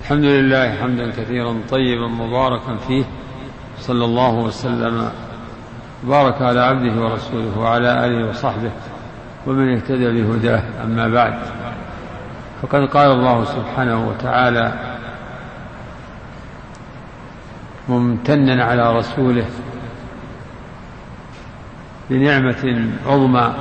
الحمد لله حمدا كثيرا طيبا مباركا فيه، صلى الله وسلم وبارك على عبده ورسوله وعلى آله وصحبه ومن اهتدى بهداه. أما بعد، فقد قال الله سبحانه وتعالى ممتنا على رسوله بنعمة عظمى،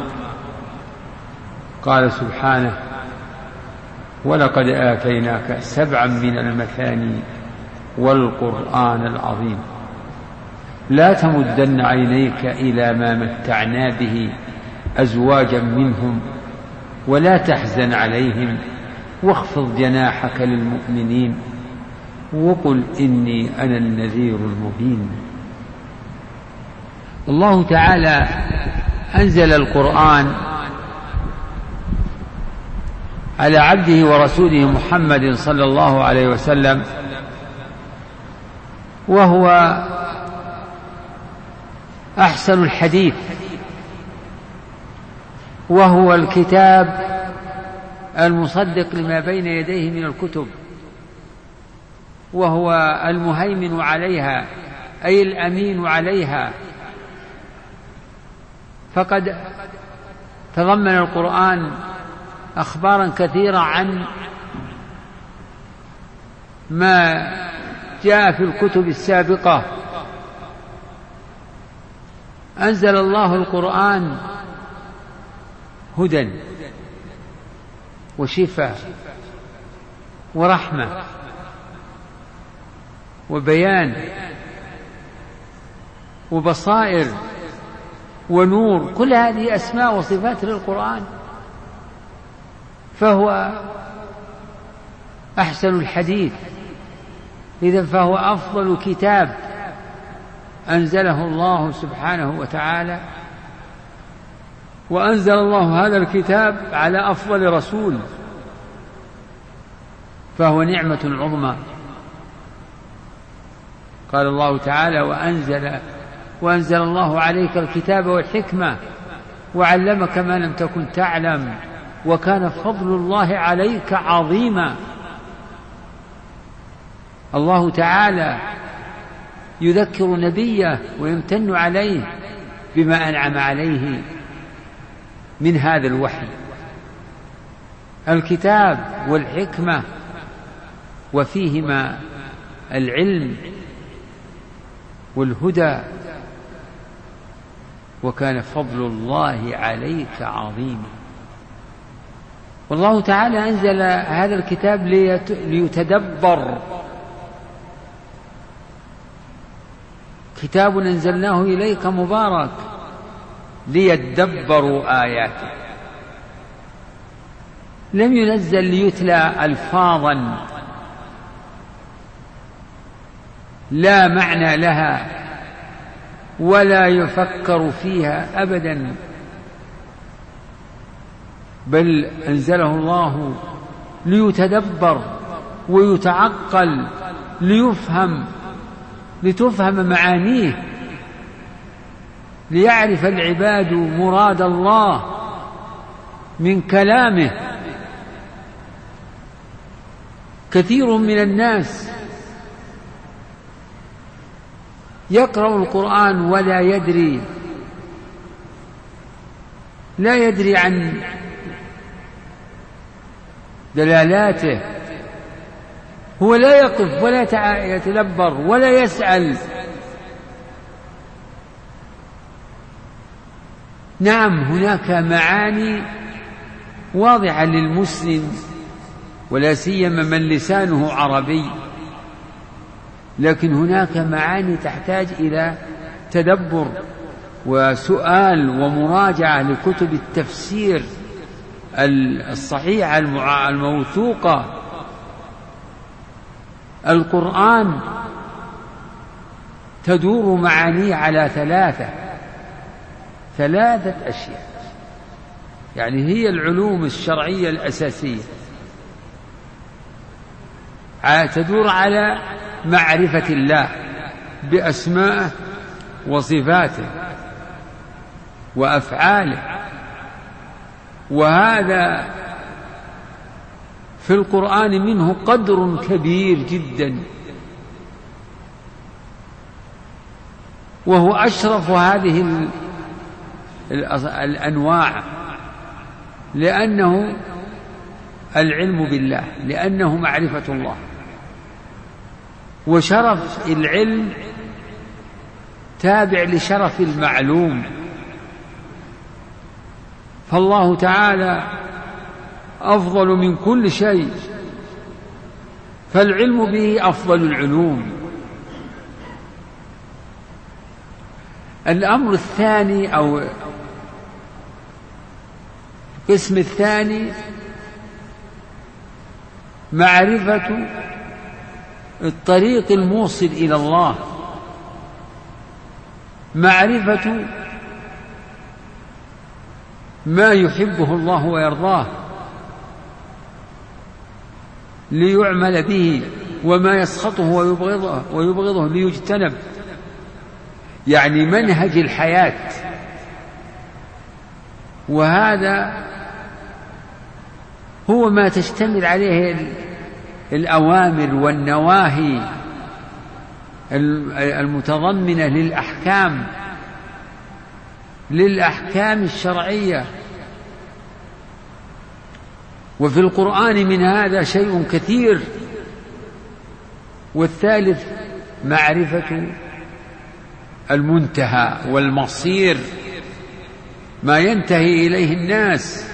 قال سبحانه: ولقد آتيناك 7 من المثاني والقرآن العظيم لا تمدن عينيك إلى ما متعنا به أزواجا منهم ولا تحزن عليهم واخفض جناحك للمؤمنين وقل إني أنا النذير المبين. الله تعالى أنزل القرآن على عبده ورسوله محمد صلى الله عليه وسلم، وهو أحسن الحديث، وهو الكتاب المصدق لما بين يديه من الكتب، وهو المهيمن عليها أي الأمين عليها. فقد تضمن القرآن أخبارا كثيرة عن ما جاء في الكتب السابقة. أنزل الله القرآن هدى وشفاء ورحمة وبيان وبصائر ونور، كل هذه أسماء وصفات للقرآن، فهو أحسن الحديث. إذن فهو أفضل كتاب أنزله الله سبحانه وتعالى، وأنزل الله هذا الكتاب على أفضل رسول، فهو نعمة عظمى. قال الله تعالى: وأنزل الله عليك الكتاب والحكمة وعلمك ما لم تكن تعلم وكان فضل الله عليك عظيما. الله تعالى يذكر نبيه ويمتن عليه بما أنعم عليه من هذا الوحي، الكتاب والحكمة، وفيهما العلم والهدى، وكان فضل الله عليك عظيما. والله تعالى أنزل هذا الكتاب ليتدبر، كتاب أنزلناه إليك مبارك ليدبروا آياته. لم ينزل ليتلى ألفاظا لا معنى لها ولا يفكر فيها أبدا، بل أنزله الله ليتدبر ويتعقل، لتفهم معانيه، ليعرف العباد مراد الله من كلامه. كثير من الناس يقرأ القرآن ولا يدري عن دلالاته، هو لا يقف ولا يتدبر ولا يسأل. نعم، هناك معاني واضحة للمسلم ولا سيما من لسانه عربي، لكن هناك معاني تحتاج إلى تدبر وسؤال ومراجعة لكتب التفسير الصحيحة الموثوقة. القرآن تدور معانيه على ثلاثة أشياء، يعني هي العلوم الشرعية الأساسية، تدور على معرفة الله بأسمائه وصفاته وأفعاله، وهذا في القرآن منه قدر كبير جدا، وهو أشرف هذه الأنواع، لأنه العلم بالله، لأنه معرفة الله. وشرف العلم تابع لشرف المعلوم، فالله تعالى أفضل من كل شيء، فالعلم به أفضل العلوم. الأمر الثاني أو القسم الثاني معرفة الطريق الموصل إلى الله، معرفة ما يحبه الله ويرضاه ليعمل به، وما يسخطه ويبغضه ليجتنب، يعني منهج الحياة. وهذا هو ما تشتمل عليه الأوامر والنواهي المتضمنة للأحكام الشرعية. وفي القرآن من هذا شيء كثير. والثالث معرفة المنتهى والمصير، ما ينتهي إليه الناس.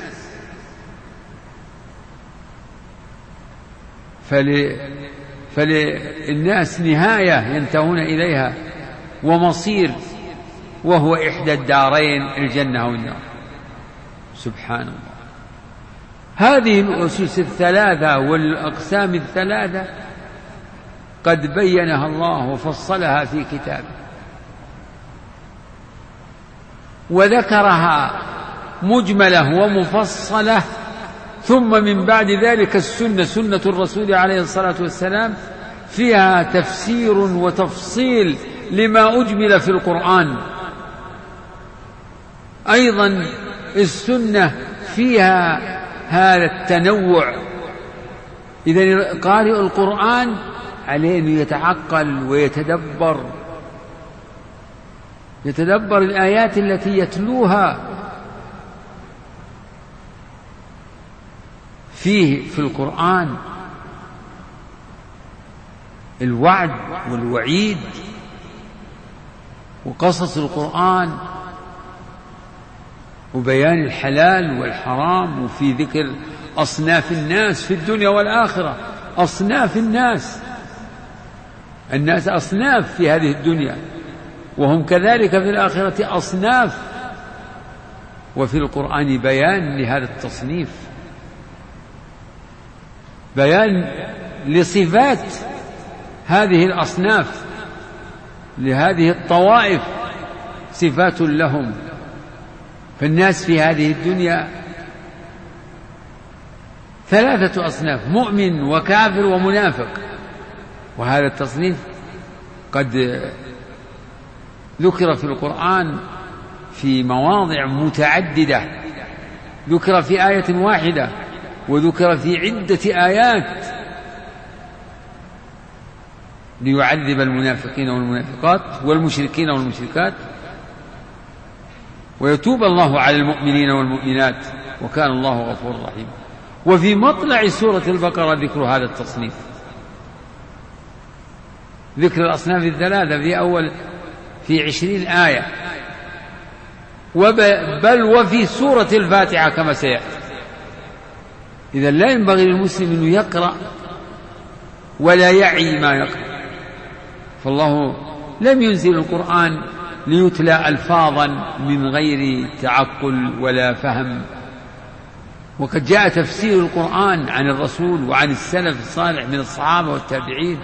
فللناس نهاية ينتهون إليها ومصير، وهو إحدى الدارين، الجنة أو النار. سبحان الله. هذه الأسس الثلاثة والأقسام الثلاثة قد بينها الله وفصلها في كتابه، وذكرها مجملة ومفصلة. ثم من بعد ذلك سنة الرسول عليه الصلاة والسلام فيها تفسير وتفصيل لما أجمل في القرآن. أيضا السنة فيها هذا التنوع. إذن قارئ القرآن عليه أن يتعقل ويتدبر الآيات التي يتلوها في القرآن، الوعد والوعيد وقصص القرآن وبيان الحلال والحرام، وفي ذكر أصناف الناس في الدنيا والآخرة. أصناف الناس أصناف في هذه الدنيا، وهم كذلك في الآخرة أصناف. وفي القرآن بيان لهذا التصنيف، بيان لصفات هذه الأصناف، لهذه الطوائف صفات لهم. فالناس في هذه الدنيا ثلاثة أصناف: مؤمن وكافر ومنافق. وهذا التصنيف قد ذكر في القرآن في مواضع متعددة، ذكر في آية واحدة وذكر في عدة آيات ليعذب المنافقين والمنافقات والمشركين والمشركات ويتوب الله على المؤمنين والمؤمنات وكان الله غفورا رحيما. وفي مطلع سورة البقرة ذكر هذا التصنيف، ذكر الأصناف الثلاثة في 20 آية، بل وفي سورة الفاتحة كما سيأتي. إذا لا ينبغي للمسلم أن يقرأ ولا يعي ما يقرأ، فالله لم ينزل القرآن ليتلى ألفاظا من غير تعقل ولا فهم. وقد جاء تفسير القرآن عن الرسول وعن السلف الصالح من الصحابة والتابعين،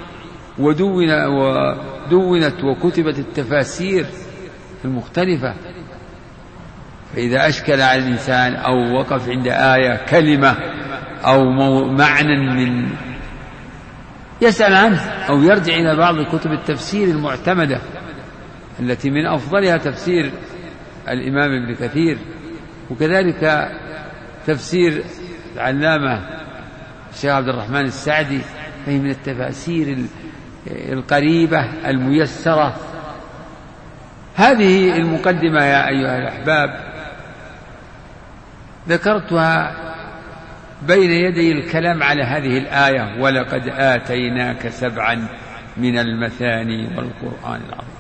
ودونت وكتبت التفاسير المختلفة. فإذا أشكل على الإنسان أو وقف عند آية كلمة أو معنى من يسأل عنه أو يرجع إلى بعض كتب التفسير المعتمدة التي من أفضلها تفسير الإمام ابن كثير، وكذلك تفسير العلامة الشيخ عبد الرحمن السعدي، فهي من التفاسير القريبة الميسرة. هذه المقدمة يا أيها الأحباب ذكرتها بين يدي الكلام على هذه الآية: ولقد آتيناك 7 من المثاني والقرآن العظيم.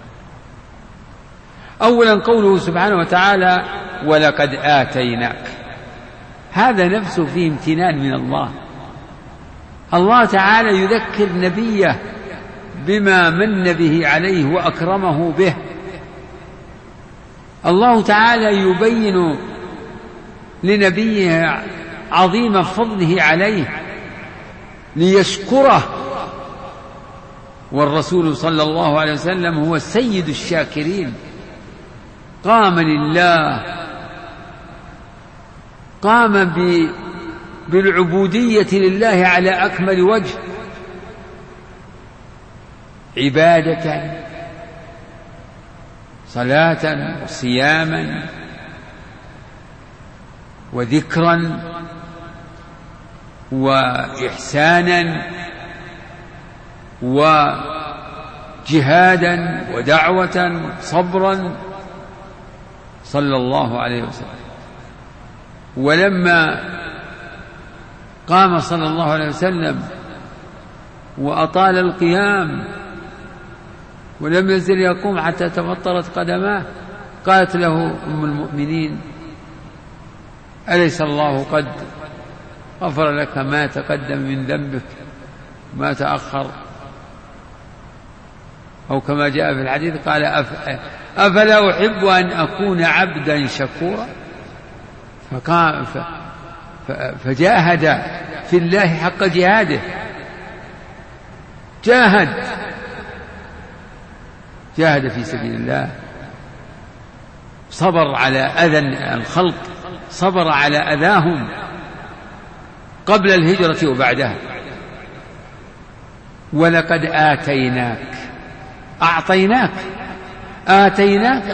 أولا قوله سبحانه وتعالى ولقد آتيناك، هذا نفسه فيه امتنان من الله. الله تعالى يذكر نبيه بما من به عليه وأكرمه به. الله تعالى يبين لنبيه عظيم فضله عليه ليشكره، والرسول صلى الله عليه وسلم هو سيد الشاكرين، قام لله، قام بالعبودية لله على أكمل وجه، عبادة صلاة وصياما وذكرا وإحسانا وجهادا ودعوة صبرا صلى الله عليه وسلم. ولما قام صلى الله عليه وسلم وأطال القيام ولم يزل يقوم حتى تفطرت قدماه، قالت له أم المؤمنين: أليس الله قد غفر لك ما تقدم من ذنبك ما تأخر؟ أو كما جاء في الحديث قال: أفلا أحب أن أكون عبدا شكورا؟ فجاهد في الله حق جهاده، جاهد في سبيل الله، صبر على أذى الخلق، صبر على أذاهم قبل الهجرة وبعدها. ولقد آتيناك، أعطيناك، آتيناك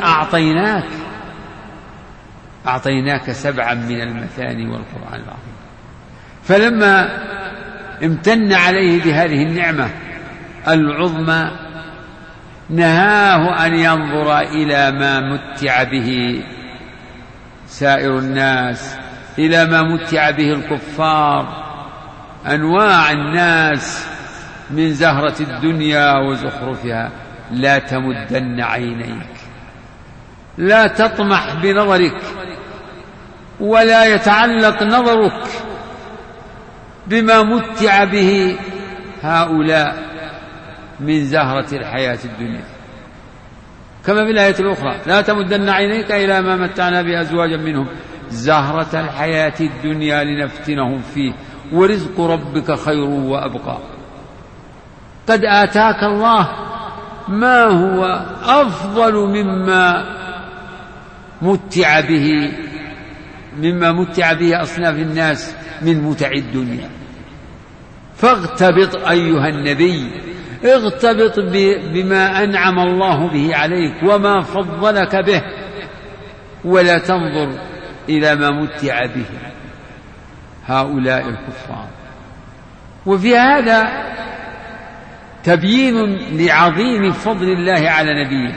أعطيناك 7 من المثاني والقرآن العظيم. فلما امتن عليه بهذه النعمة العظمى نهاه أن ينظر إلى ما متع به سائر الناس، إلى ما متع به الكفار، أنواع الناس من زهرة الدنيا وزخرفها. لا تمدن عينيك، لا تطمح بنظرك، ولا يتعلق نظرك بما متع به هؤلاء من زهرة الحياة الدنيا، كما في الآية الأخرى: لا تمدن عينيك إلى ما متعنا بأزواجا منهم زهرة الحياة الدنيا لنفتنهم فيه ورزق ربك خير وأبقى. قد آتاك الله ما هو أفضل مما متع به أصناف الناس من متع الدنيا. فاغتبط أيها النبي، اغتبط بما أنعم الله به عليك وما فضلك به، ولا تنظر إلى ما متع به هؤلاء الكفار. وفي هذا تبيين لعظيم فضل الله على نبيه،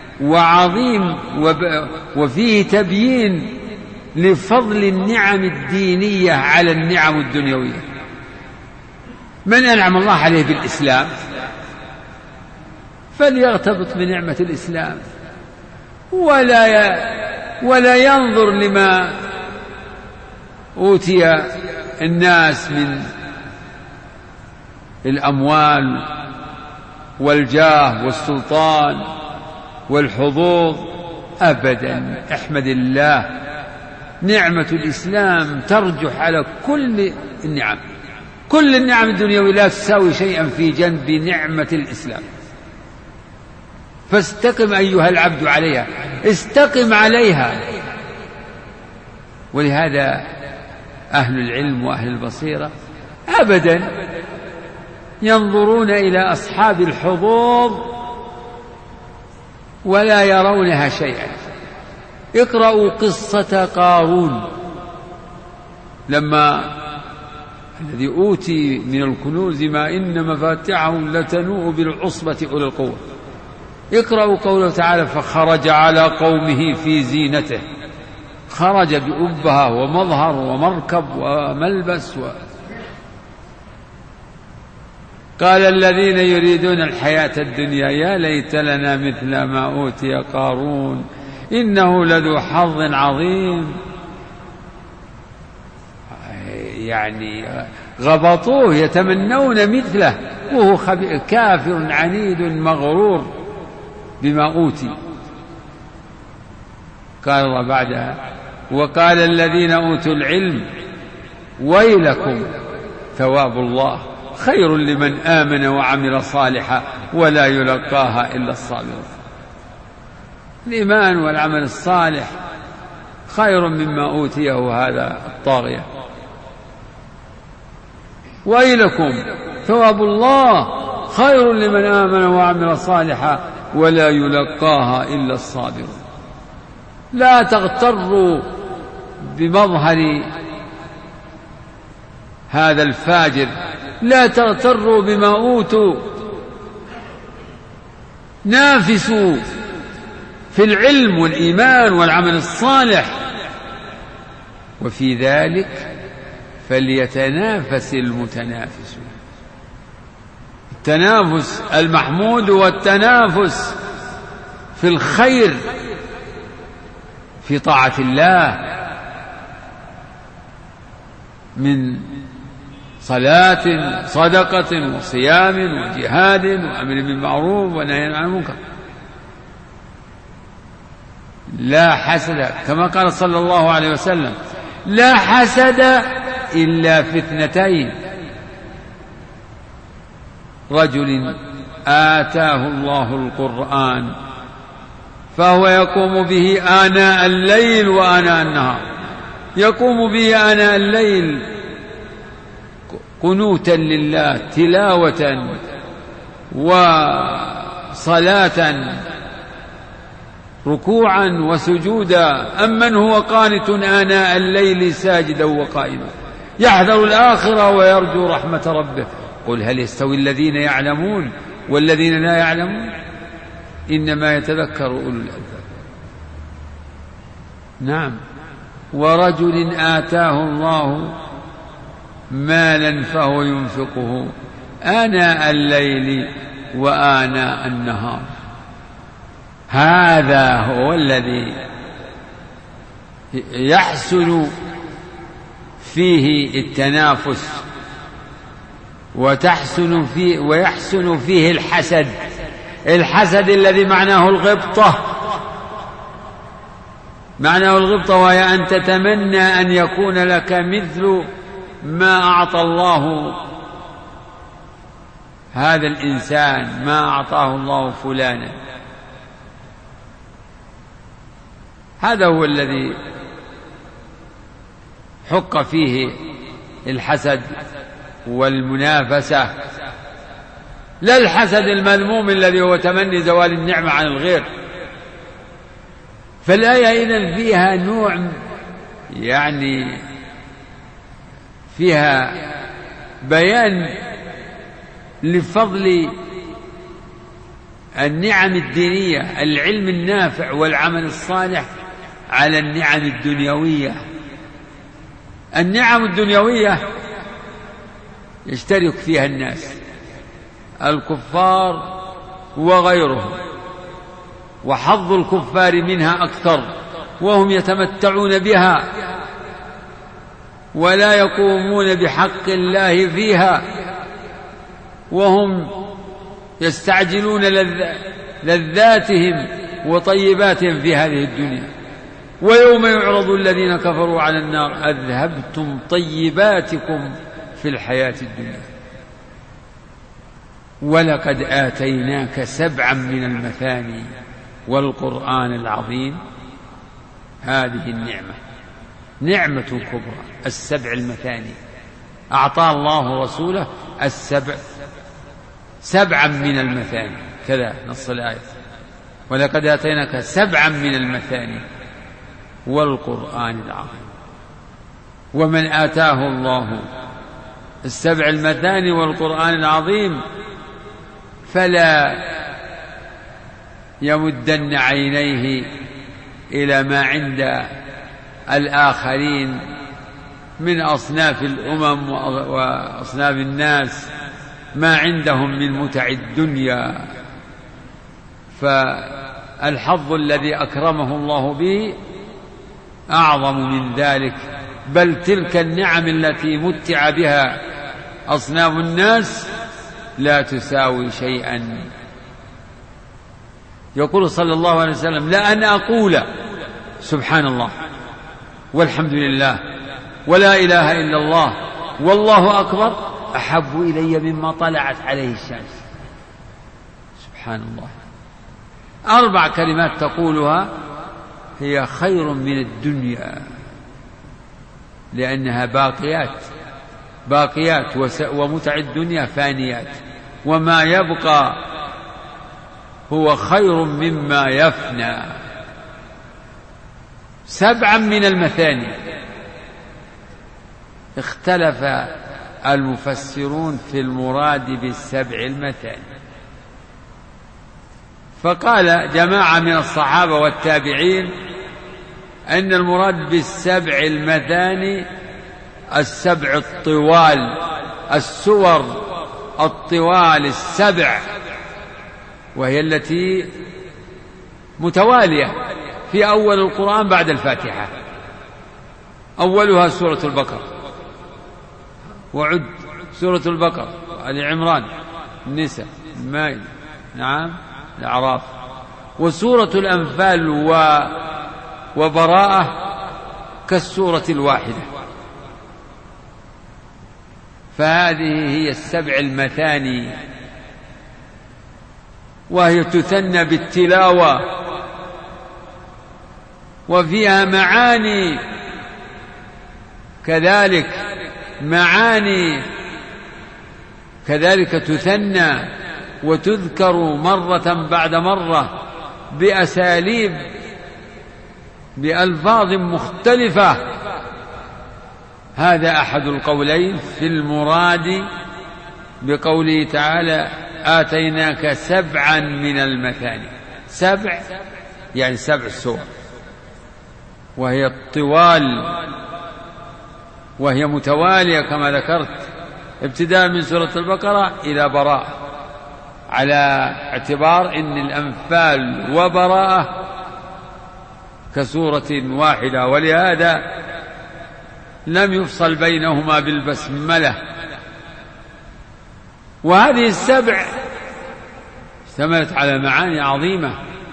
وفيه تبيين لفضل النعم الدينية على النعم الدنيوية. من أنعم الله عليه بالإسلام فليغتبط بنعمة الإسلام، ولا ينظر لما أوتي الناس من الأموال والجاه والسلطان والحظوظ أبدا. احمد الله، نعمة الإسلام ترجح على كل النعم. كل النعم الدنيوية لا تساوي شيئا في جنب نعمة الإسلام. فاستقم أيها العبد عليها، استقم عليها. ولهذا أهل العلم وأهل البصيرة أبدا ينظرون إلى أصحاب الحظوظ ولا يرونها شيئا. اقرأوا قصة قارون لما الذي أوتي من الكنوز ما إن مفاتحه لتنوء بالعصبة أولي القوة. اقرأوا قوله تعالى: فخرج على قومه في زينته. خرج بأبهة ومظهر ومركب وملبس قال الذين يريدون الحياة الدنيا يا ليت لنا مثل ما أوتي قارون إنه لذو حظ عظيم. يعني غبطوه يتمنون مثله وهو كافر عنيد مغرور بما أوتي. قال الله بعدها: وقال الذين أوتوا العلم ويلكم ثواب الله خير لمن آمن وعمل صالحا ولا يلقاها إلا الصابرون. الإيمان والعمل الصالح خير مما أوتيه هذا الطاغية. ويلكم ثواب الله خير لمن آمن وعمل صالحا ولا يلقاها إلا الصابرون. لا تغتروا بمظهر هذا الفاجر، لا تغتروا بما أوتوا، نافسوا في العلم والإيمان والعمل الصالح، وفي ذلك فليتنافس المتنافسون. التنافس المحمود والتنافس في الخير في طاعة الله من صلاة صدقة وصيام وجهاد وأمر بالمعروف ونهي عن المنكر. لا حسد، كما قال صلى الله عليه وسلم: لا حسد إلا في اثنتين: رجل آتاه الله القرآن فهو يقوم به آناء الليل وآناء النهار، يقوم به آناء الليل قنوتا لله تلاوة وصلاة ركوعا وسجودا، أمن هو قانت آناء الليل ساجدا وقائما يحذر الآخرة ويرجو رحمة ربه. قل هل يستوي الذين يعلمون والذين لا يعلمون إنما يتذكر أولو الألباب. نعم. ورجل آتاه الله مالا فهو ينفقه آناء الليل وآناء النهار. هذا هو الذي يحسن فيه التنافس ويحسن فيه الحسد. الحسد الذي معناه الغبطة، وهي أن تتمنى أن يكون لك مثل ما أعطى الله هذا الإنسان، ما أعطاه الله فلانا. هذا هو الذي حق فيه الحسد والمنافسة، لا الحسد المذموم الذي هو تمني زوال النعمة عن الغير. فالآية إذن فيها نوع، يعني فيها بيان لفضل النعم الدينية، العلم النافع والعمل الصالح، على النعم الدنيوية. النعم الدنيوية يشترك فيها الناس، الكفار وغيرهم، وحظ الكفار منها أكثر، وهم يتمتعون بها ولا يقومون بحق الله فيها، وهم يستعجلون لذاتهم وطيباتهم في هذه الدنيا. ويوم يعرض الذين كفروا على النار أذهبتم طيباتكم في الحياة الدنيا ولقد آتيناك 7 من المثاني والقرآن العظيم. هذه النعمة نعمة كبرى، 7 المثاني أعطى الله رسوله 7 من المثاني، كذا نص الآية: ولقد آتيناك 7 من المثاني والقرآن العظيم. ومن آتاه الله السبع المثاني والقرآن العظيم فلا يمدن عينيه إلى ما عند الآخرين من أصناف الأمم وأصناف الناس، ما عندهم من متع الدنيا. فالحظ الذي أكرمه الله به أعظم من ذلك، بل تلك النعم التي متع بها أصناف الناس لا تساوي شيئا. يقول صلى الله عليه وسلم: لأن أقول سبحان الله والحمد لله ولا إله إلا الله والله أكبر أحب إلي مما طلعت عليه الشمس. سبحان الله. 4 كلمات تقولها هي خير من الدنيا، لأنها باقيات ومتع الدنيا فانيات، وما يبقى هو خير مما يفنى. 7 من المثاني. اختلف المفسرون في المراد بالسبع المثاني، فقال جماعة من الصحابة والتابعين أن المراد بالسبع المثاني السبع الطوال، السور الطوال ال7، وهي التي متوالية في أول القرآن بعد الفاتحة. أولها سورة البقرة، وعد سورة البقرة، آل عمران، النساء، المائدة، نعم، الأعراف، وسورة الأنفال وبراءة كالسورة الواحدة. فهذه هي السبع المثاني، وهي تثنى بالتلاوة، وفيها معاني كذلك، معاني كذلك تثنى وتذكر مرة بعد مرة بأساليب بألفاظ مختلفة. هذا أحد القولين في المراد بقوله تعالى: آتيناك 7 من المثاني. 7 يعني 7 سور، وهي الطوال، وهي متوالية كما ذكرت، ابتداء من سورة البقرة إلى براءة، على اعتبار أن الأنفال وبراءة كسورة واحدة، ولهذا لم يفصل بينهما بالبسملة. وهذه السبع اشتملت على معاني عظيمة.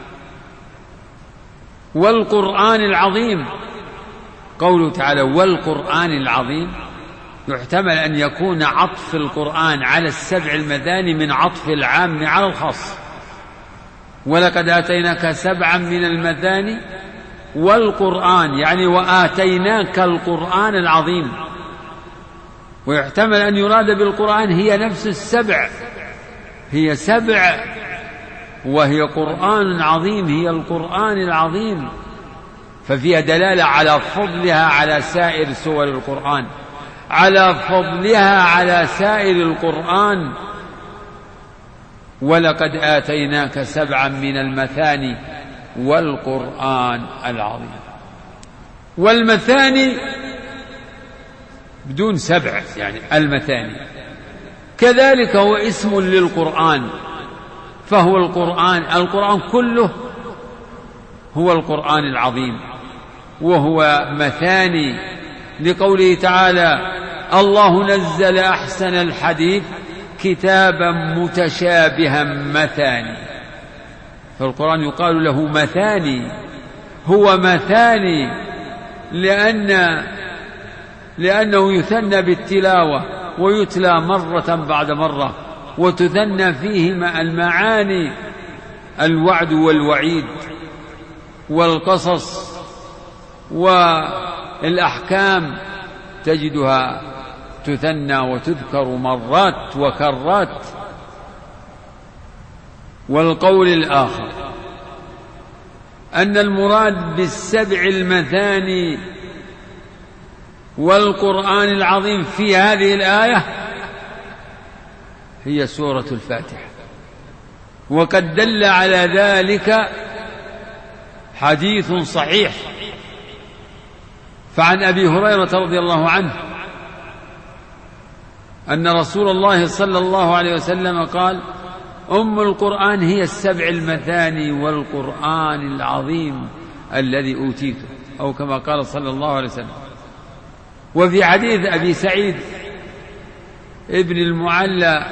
والقرآن العظيم، قوله تعالى والقرآن العظيم، يحتمل أن يكون عطف القرآن على السبع المثاني من عطف العام على الخاص. ولقد آتيناك 7 من المثاني والقرآن، يعني وآتيناك القرآن العظيم. ويحتمل أن يراد بالقرآن هي نفس السبع، هي 7 وهي قرآن عظيم، هي القرآن العظيم، ففيها دلالة على فضلها على سائر سور القرآن، على فضلها على سائر القرآن. ولقد آتيناك 7 من المثاني والقرآن العظيم. والمثاني بدون 7 يعني المثاني، كذلك هو اسم للقرآن، فهو القرآن كله هو القرآن العظيم، وهو مثاني، لقوله تعالى: الله نزل أحسن الحديث كتابا متشابها مثاني. فالقرآن يقال له مثاني، هو مثاني لأنه يثنى بالتلاوة ويتلى مرة بعد مرة، وتثنى فيه المعاني، الوعد والوعيد والقصص والأحكام، تجدها تثنى وتذكر مرات وكرات. والقول الآخر أن المراد بالسبع المثاني والقرآن العظيم في هذه الآية هي سورة الفاتحة. وقد دل على ذلك حديث صحيح، فعن أبي هريرة رضي الله عنه أن رسول الله صلى الله عليه وسلم قال: أم القرآن هي السبع المثاني والقرآن العظيم الذي أوتيته، أو كما قال صلى الله عليه وسلم. وفي حديث أبي سعيد ابن المعلى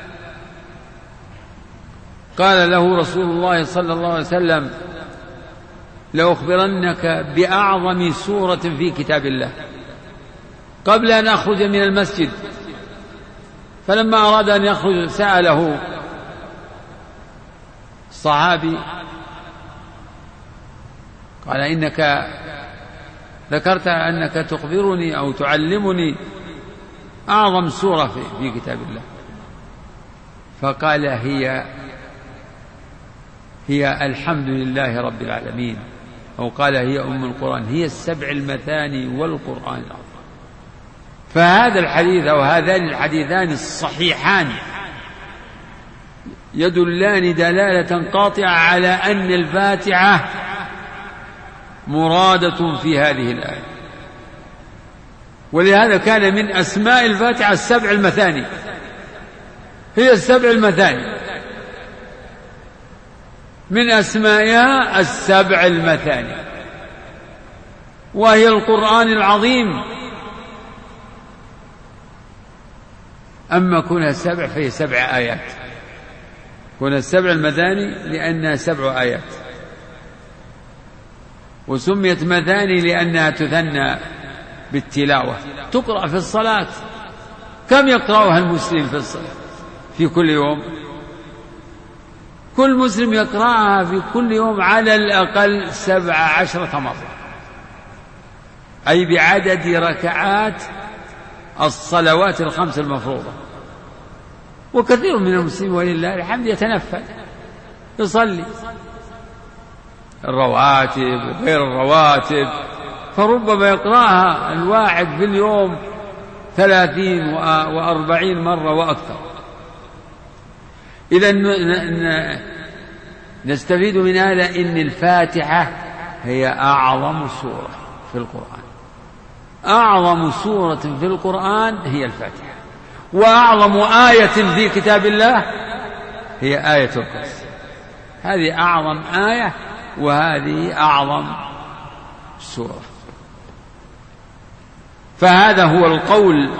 قال له رسول الله صلى الله عليه وسلم: لأخبرنك بأعظم سورة في كتاب الله، قبل أن أخرج من المسجد. فلما أراد أن يخرج سأله الصحابي قال: إنك ذكرت أنك تخبرني أو تعلمني أعظم سورة في كتاب الله. فقال: هي الحمد لله رب العالمين، أو قال: هي أم القرآن، هي السبع المثاني والقرآن العظيم. فهذا الحديث أو هذان الحديثان الصحيحان يدلان دلالة قاطعة على أن الفاتحة مرادة في هذه الآية. ولهذا كان من أسماء الفاتحة السبع المثاني، هي السبع المثاني، من أسمائها السبع المثاني، وهي القرآن العظيم. أما كونها سبع فهي سبع آيات، كونها السبع المثاني لأنها سبع آيات، وسميت مثاني لأنها تثنى بالتلاوة، تقرأ في الصلاة. كم يقرأها المسلم في الصلاة في كل يوم؟ كل مسلم يقرأها في كل يوم على الأقل 17 مرة، أي بعدد ركعات الصلوات الخمس المفروضة. وكثير من المسلمين ولله الحمد يتنفل يصلي الرواتب غير الرواتب، فربما يقرأها الواحد في اليوم 30 و40 مرة وأكثر. إذن نستفيد من هذا إن الفاتحة هي أعظم سورة في القرآن، أعظم سورة في القرآن هي الفاتحة، وأعظم آية في كتاب الله هي آية الكرسي. هذه أعظم آية وهذه أعظم سورة. فهذا هو القول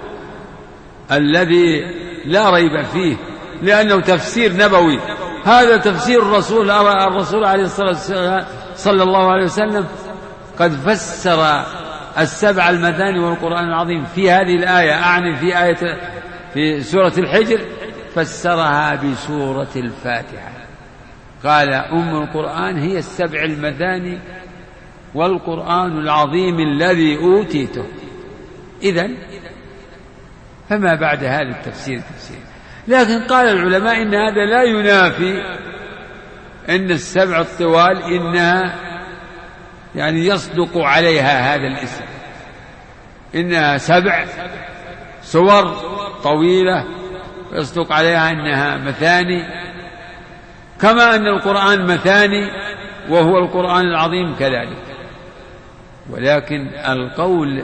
الذي لا ريب فيه، لأنه تفسير نبوي. هذا تفسير الرسول عليه الصلاة والسلام صلى الله عليه وسلم قد فسر السبع المثاني والقرآن العظيم في هذه الآية، أعني في سورة الحجر، فسرها بسورة الفاتحة. قال: أم القرآن هي السبع المثاني والقرآن العظيم الذي أوتيته. إذن فما بعد هذا التفسير تفسير. لكن قال العلماء إن هذا لا ينافي أن السبع الطوال إنها يعني يصدق عليها هذا الاسم، إنها سبع سور طويلة يصدق عليها أنها مثاني، كما أن القرآن مثاني وهو القرآن العظيم كذلك. ولكن القول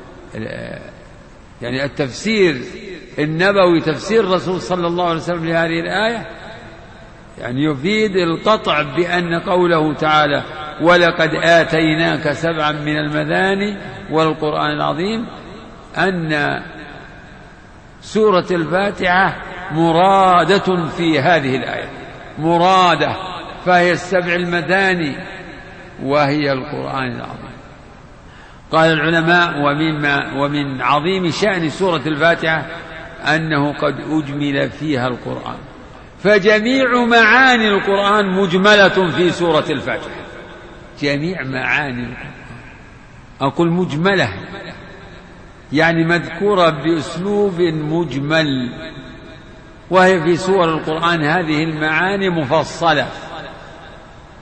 يعني التفسير النبوي، تفسير الرسول صلى الله عليه وسلم لهذه الآية، يعني يفيد القطع بأن قوله تعالى: ولقد آتيناك سبعا من المثاني والقرآن العظيم، أن سورة الفاتحة مرادة في هذه الآية، مرادة، فهي السبع المثاني وهي القرآن العظيم. قال العلماء: ومن عظيم شأن سورة الفاتحة أنه قد أجمل فيها القرآن، فجميع معاني القرآن مجملة في سورة الفاتحة. جميع معاني القرآن، أقول مجملة يعني مذكورة بأسلوب مجمل، وهي في سور القرآن هذه المعاني مفصلة.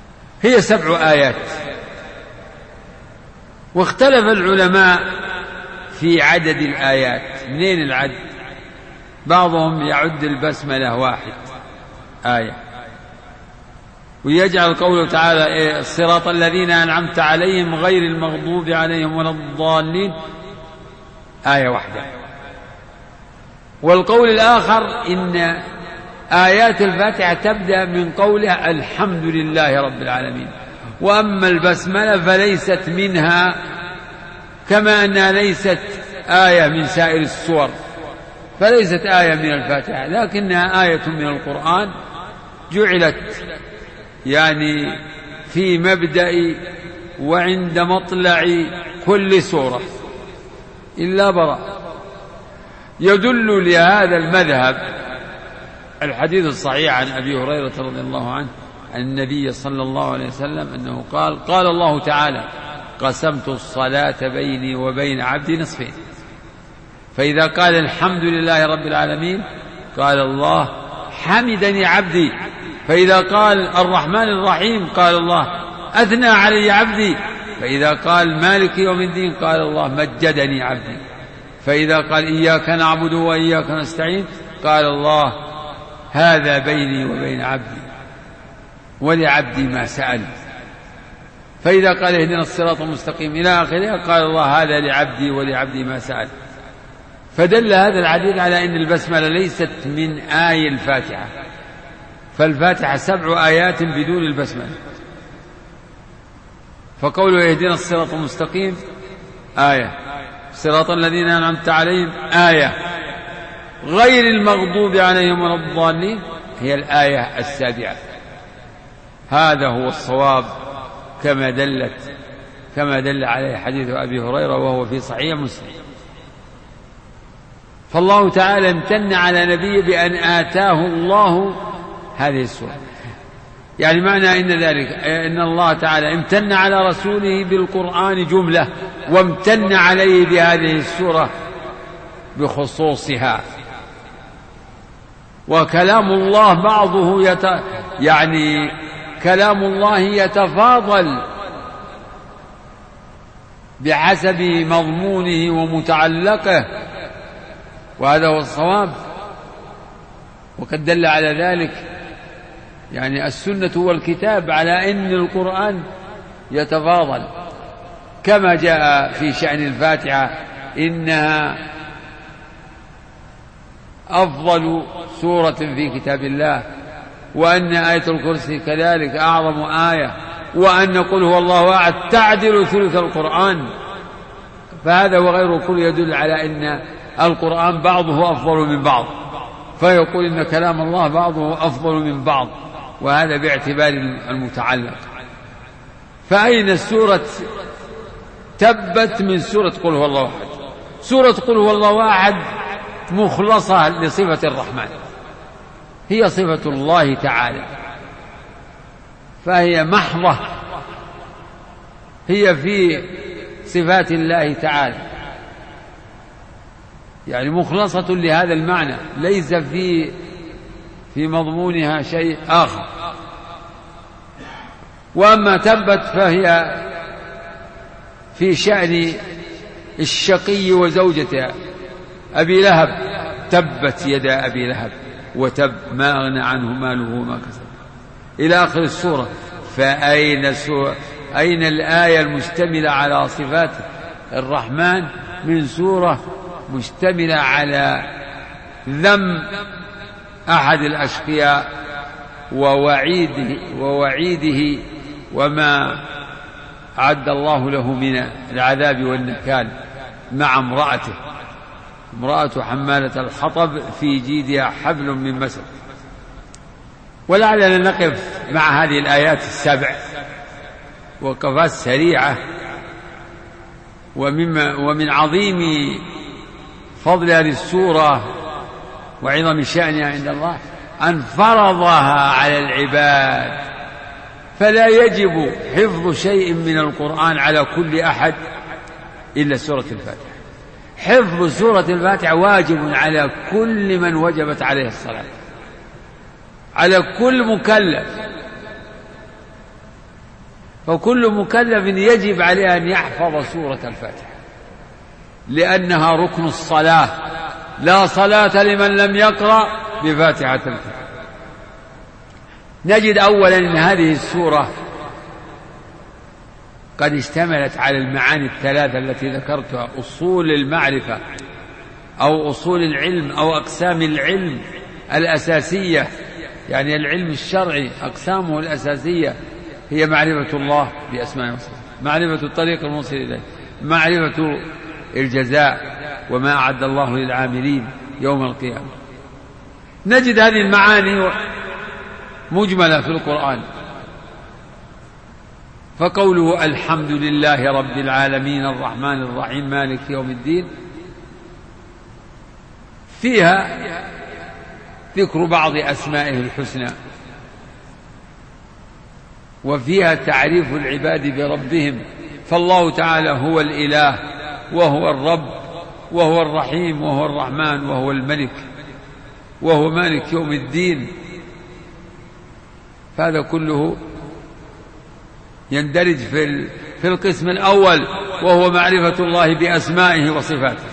هي 7 آيات. واختلف العلماء في عدد الآيات. منين العد؟ بعضهم يعد البسملة 1 آية، ويجعل قوله تعالى الصراط الذين أنعمت عليهم غير المغضوب عليهم ولا الضالين آية 1. والقول الآخر إن آيات الفاتحة تبدأ من قوله الحمد لله رب العالمين، وأما البسملة فليست منها، كما أنها ليست آية من سائر السور، فليست آية من الفاتحة، لكنها آية من القرآن جعلت يعني في مبدأ وعند مطلع كل سورة إلا براء. يدل لهذا المذهب الحديث الصحيح عن أبي هريرة رضي الله عنه عن النبي صلى الله عليه وسلم أنه قال الله تعالى قسمت الصلاة بيني وبين عبدي نصفين، فإذا قال الحمد لله رب العالمين قال الله حمدني عبدي، فإذا قال الرحمن الرحيم قال الله أثنى علي عبدي، فإذا قال مالك يوم الدين قال الله مجدني عبدي، فإذا قال إياك نعبد وإياك نستعين قال الله هذا بيني وبين عبدي ولعبدي ما سأل، فإذا قال اهدنا الصراط المستقيم إلى آخره قال الله هذا لعبدي ولعبدي ما سأل. فدل هذا الحديث على أن البسملة ليست من آي الفاتحة، فالفاتحة 7 آيات بدون البسملة. فقوله يهدنا الصراط المستقيم آية، صراط الذين أنعمت عليهم آية، غير المغضوب عليهم ولا الضالين هي الآية 7. هذا هو الصواب كما دل عليه حديث أبي هريرة وهو في صحيح مسلم. فالله تعالى امتن على نبيه بأن آتاه الله هذه السورة، يعني معنى إن ذلك إن الله تعالى امتن على رسوله بالقرآن جملة، وامتن عليه بهذه السورة بخصوصها. وكلام الله بعضه يعني كلام الله يتفاضل بحسب مضمونه ومتعلقه، وهذا هو الصواب. وقد دل على ذلك يعني السنة والكتاب على أن القرآن يتفاضل، كما جاء في شأن الفاتحة إنها أفضل سورة في كتاب الله، وأن آية الكرسي كذلك أعظم آية، وأن قل هو الله أحد تعدل ثلث القرآن. فهذا وغيره كل يدل على أن القرآن بعضه أفضل من بعض، فيقول إن كلام الله بعضه أفضل من بعض، وهذا باعتبار المتعلق. فأين السورة تبت من سورة قل هو الله أحد؟ سورة قل هو الله أحد مخلصة لصفة الرحمن، هي صفة الله تعالى، فهي محضة، هي في صفات الله تعالى، يعني مخلصة لهذا المعنى، ليس في مضمونها شيء آخر. وأما تبت فهي في شأن الشقي وزوجته أبي لهب، تبت يدا أبي لهب وتب ما أغنى عنه ماله وما كسب إلى آخر السورة. أين الآية المشتملة على صفات الرحمن من سورة مشتملة على ذم أحد الأشقياء ووعيده وما أعد الله له من العذاب والنكال مع امرأة حمالة الحطب في جيدها حبل من مسد. ولعلنا نقف مع هذه الآيات 7 وقفات سريعة. ومن عظيم فضل هذه السورة وعظم شأنها عند الله أن فرضها على العباد، فلا يجب حفظ شيء من القرآن على كل أحد إلا سورة الفاتحة. حفظ سورة الفاتحة واجب على كل من وجبت عليه الصلاة، على كل مكلف، فكل مكلف يجب عليه أن يحفظ سورة الفاتحة. لأنها ركن الصلاة، لا صلاة لمن لم يقرأ بفاتحة الكتاب. نجد أولا أن هذه السورة قد اشتملت على المعاني الثلاثة التي ذكرتها: أصول المعرفة أو أصول العلم أو أقسام العلم الأساسية، يعني العلم الشرعي أقسامه الأساسية هي معرفة الله بأسمائه وصفاته، معرفة الطريق الموصل إليه، معرفة الجزاء وما أعد الله للعاملين يوم القيامة. نجد هذه المعاني مجملة في القرآن، فقوله الحمد لله رب العالمين الرحمن الرحيم مالك يوم الدين فيها ذكر بعض أسمائه الحسنى، وفيها تعريف العباد بربهم، فالله تعالى هو الإله وهو الرب وهو الرحيم وهو الرحمن وهو الملك وهو مالك يوم الدين. فهذا كله يندرج في القسم الأول، وهو معرفة الله بأسمائه وصفاته.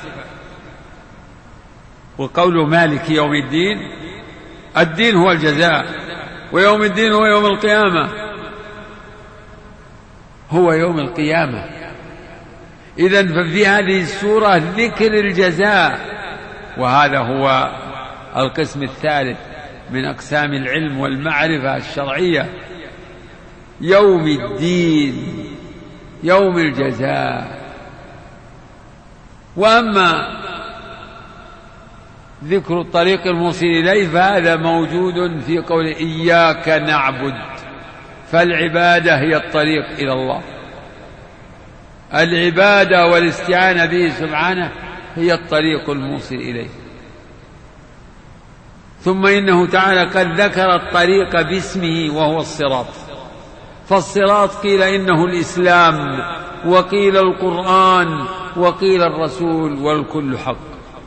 وقوله مالك يوم الدين، الدين هو الجزاء، ويوم الدين هو يوم القيامة، هو يوم القيامة. إذن ففي هذه السورة ذكر الجزاء، وهذا هو القسم الثالث من أقسام العلم والمعرفة الشرعية، يوم الدين، يوم الجزاء. وأما ذكر الطريق الموصل إليه فهذا موجود في قول إياك نعبد، فالعبادة هي الطريق إلى الله، العبادة والاستعانة به سبحانه هي الطريق الموصل إليه. ثم إنه تعالى قد ذكر الطريق باسمه وهو الصراط، فالصراط قيل إنه الإسلام، وقيل القرآن، وقيل الرسول، والكل حق.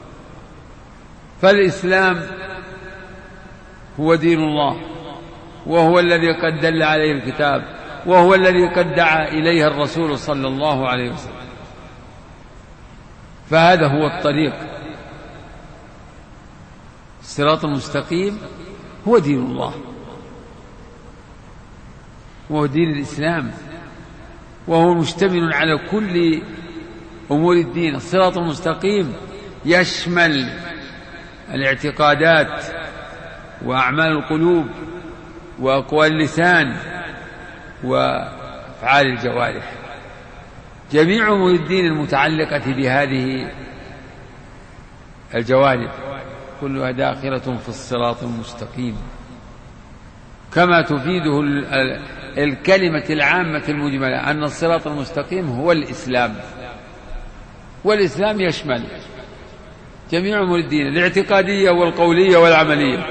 فالإسلام هو دين الله، وهو الذي قد دل عليه الكتاب، وهو الذي قد دعا إليه الرسول صلى الله عليه وسلم، فهذا هو الطريق. الصراط المستقيم هو دين الله، وهو دين الإسلام، وهو مشتمل على كل أمور الدين. الصراط المستقيم يشمل الاعتقادات وأعمال القلوب وأقوال اللسان وأفعال الجوارح، جميع أمور الدين المتعلقة بهذه الجوانب كلها داخلة في الصراط المستقيم، كما تفيده الكلمة العامة المجملة أن الصراط المستقيم هو الإسلام، والإسلام يشمل جميع أمور الدين الاعتقادية والقولية والعملية.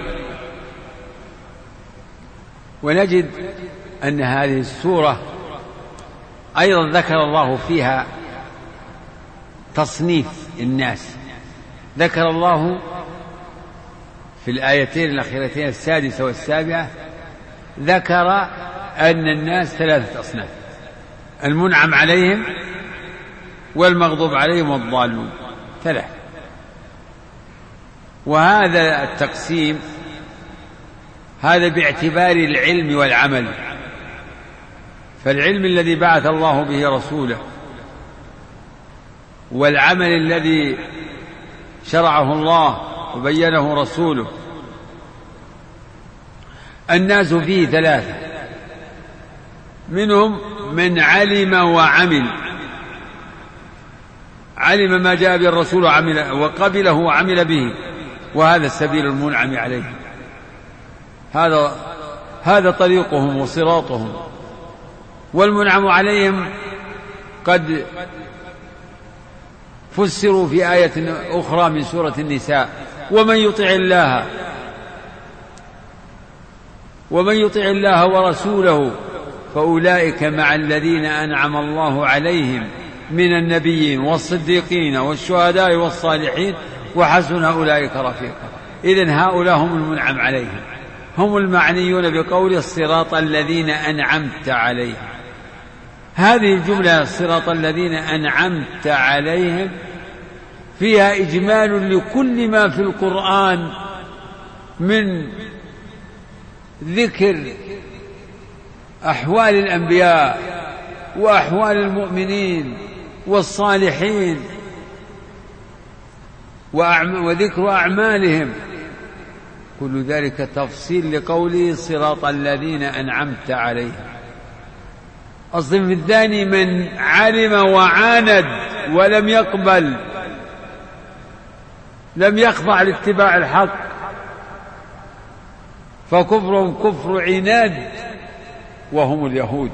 ونجد أن هذه السورة أيضا ذكر الله فيها تصنيف الناس، ذكر الله في الآيتين الأخيرتين السادسة والسابعة ذكر أن الناس ثلاثة أصناف: المنعم عليهم والمغضوب عليهم والضالون، ثلاثة. وهذا التقسيم هذا باعتبار العلم والعمل، فالعلم الذي بعث الله به رسوله، والعمل الذي شرعه الله وبينه رسوله، الناس فيه ثلاثة: منهم من علم وعمل، علم ما جاء به الرسول وقبله وعمل به، وهذا السبيل المنعم عليه، هذا طريقهم وصراطهم. والمنعم عليهم قد فسروا في آية أخرى من سورة النساء: ومن يطع الله ورسوله فأولئك مع الذين أنعم الله عليهم من النبيين والصديقين والشهداء والصالحين وحسن أولئك رفيقا. إذن هؤلاء هم المنعم عليهم، هم المعنيون بقول الصراط الذين أنعمت عليهم. هذه الجملة الصراط الذين أنعمت عليهم فيها إجمال لكل ما في القرآن من ذكر أحوال الأنبياء وأحوال المؤمنين والصالحين وذكر أعمالهم، كل ذلك تفصيل لقوله صراط الذين أنعمت عليهم. الصنف الثاني من علم وعاند ولم يقبل، لم يخضع لاتباع الحق، فكفرهم كفر عناد وهم اليهود.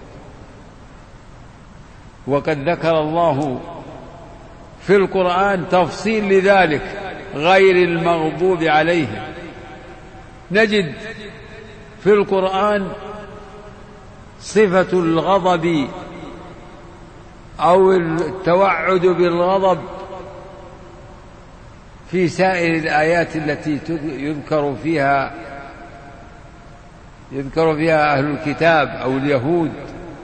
وقد ذكر الله في القرآن تفصيل لذلك غير المغضوب عليهم. نجد في القرآن صفة الغضب أو التوعد بالغضب في سائر الآيات التي يذكر فيها أهل الكتاب أو اليهود،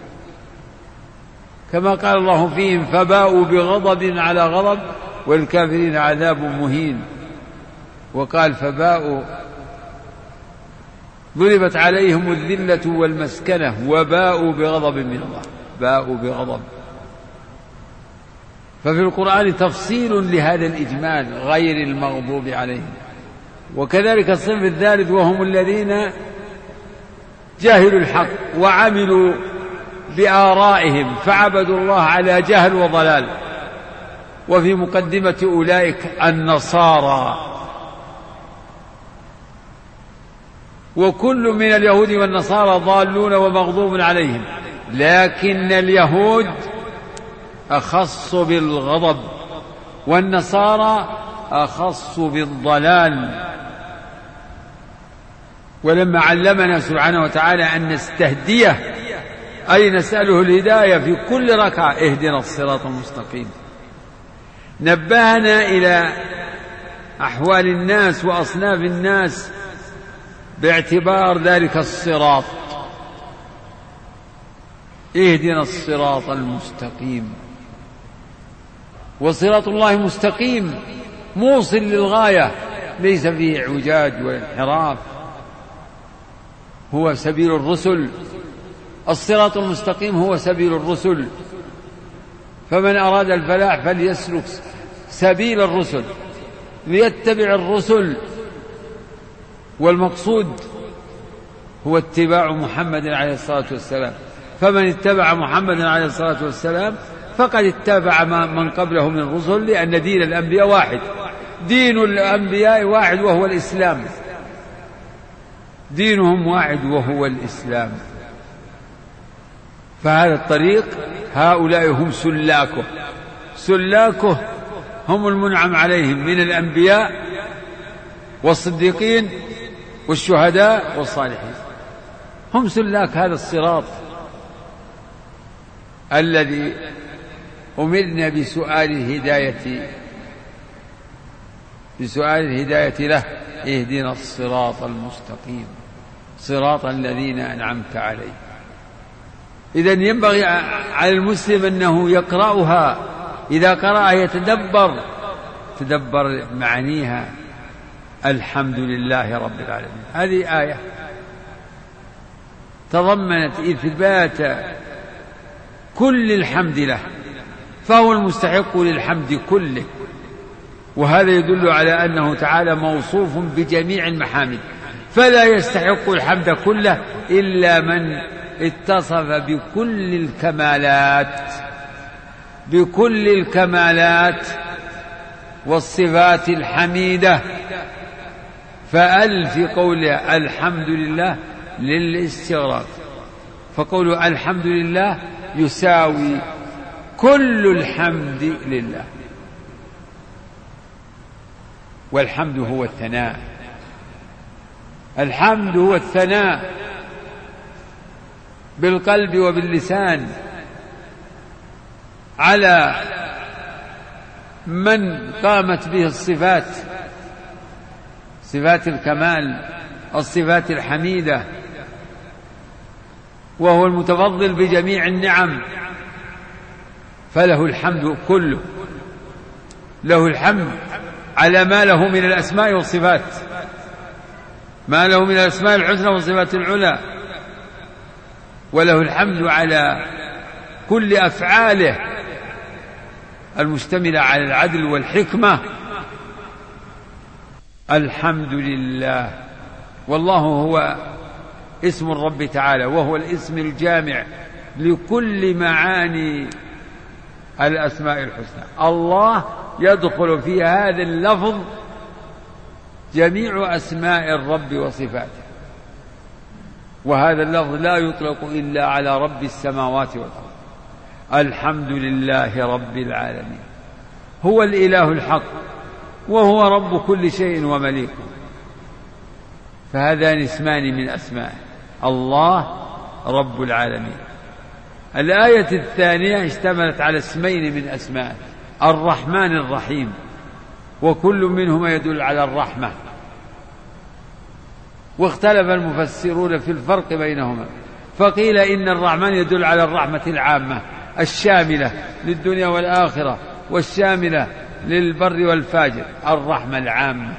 كما قال الله فيهم فباءوا بغضب على غضب والكافرين عذاب مهين. وقال فباءوا ضربت عليهم الذلة والمسكنة وباءوا بغضب من الله، باءوا بغضب. ففي القرآن تفصيل لهذا الإجمال غير المغضوب عليهم. وكذلك الصنف الثالث وهم الذين جاهلوا الحق وعملوا بآرائهم فعبدوا الله على جهل وضلال. وفي مقدمة أولئك النصارى. وكل من اليهود والنصارى ضالون ومغضوب عليهم، لكن اليهود أخص بالغضب والنصارى أخص بالضلال. ولما علمنا سبحانه وتعالى أن نستهديه أي نسأله الهداية في كل ركعة اهدنا الصراط المستقيم، نبهنا إلى أحوال الناس وأصناف الناس باعتبار ذلك الصراط، اهدنا الصراط المستقيم. وصراط الله مستقيم موصل للغاية، ليس فيه اعوجاج وانحراف، هو سبيل الرسل. الصراط المستقيم هو سبيل الرسل، فمن أراد الفلاح فليسلك سبيل الرسل ليتبع الرسل. والمقصود هو اتباع محمد عليه الصلاة والسلام، فمن اتبع محمد عليه الصلاة والسلام فقد اتبع من قبله من الرسل، لأن دين الأنبياء واحد، دين الأنبياء واحد وهو الإسلام، دينهم واحد وهو الإسلام. فهذا الطريق هؤلاء هم سلاكه هم المنعم عليهم من الأنبياء والصديقين والشهداء والصالحين، هم سلاك هذا الصراط الذي أمرنا بسؤال الهداية له، اهدنا الصراط المستقيم صراط الذين أنعمت عليهم. إذن ينبغي على المسلم أنه يقرأها، إذا قرأها يتدبر معانيها. الحمد لله رب العالمين، هذه آية تضمنت إثبات كل الحمد له، فهو المستحق للحمد كله. وهذا يدل على أنه تعالى موصوف بجميع المحامد، فلا يستحق الحمد كله إلا من اتصف بكل الكمالات والصفات الحميدة. فأل في قوله الحمد لله للاستغراق، فقوله الحمد لله يساوي كل الحمد لله. والحمد هو الثناء، الحمد هو الثناء بالقلب وباللسان على من قامت به الصفات، صفات الكمال، الصفات الحميدة، وهو المتفضل بجميع النعم، فله الحمد كله. له الحمد على ما له من الأسماء والصفات، ما له من الأسماء الحسنى والصفات العلى، وله الحمد على كل أفعاله المشتملة على العدل والحكمة. الحمد لله. والله هو اسم الرب تعالى، وهو الاسم الجامع لكل معاني الأسماء الحسنى. الله يدخل في هذا اللفظ جميع أسماء الرب وصفاته، وهذا اللفظ لا يطلق إلا على رب السماوات والأرض. الحمد لله رب العالمين، هو الإله الحق، وهو رب كل شيء ومليكه. فهذان اسمان من أسمائه، الله رب العالمين. الآية الثانية اشتملت على اسمين من أسمائه، الرحمن الرحيم، وكل منهما يدل على الرحمة. واختلف المفسرون في الفرق بينهما، فقيل إن الرحمن يدل على الرحمة العامة الشاملة للدنيا والآخرة والشاملة للبر والفاجر، الرحمة العامة،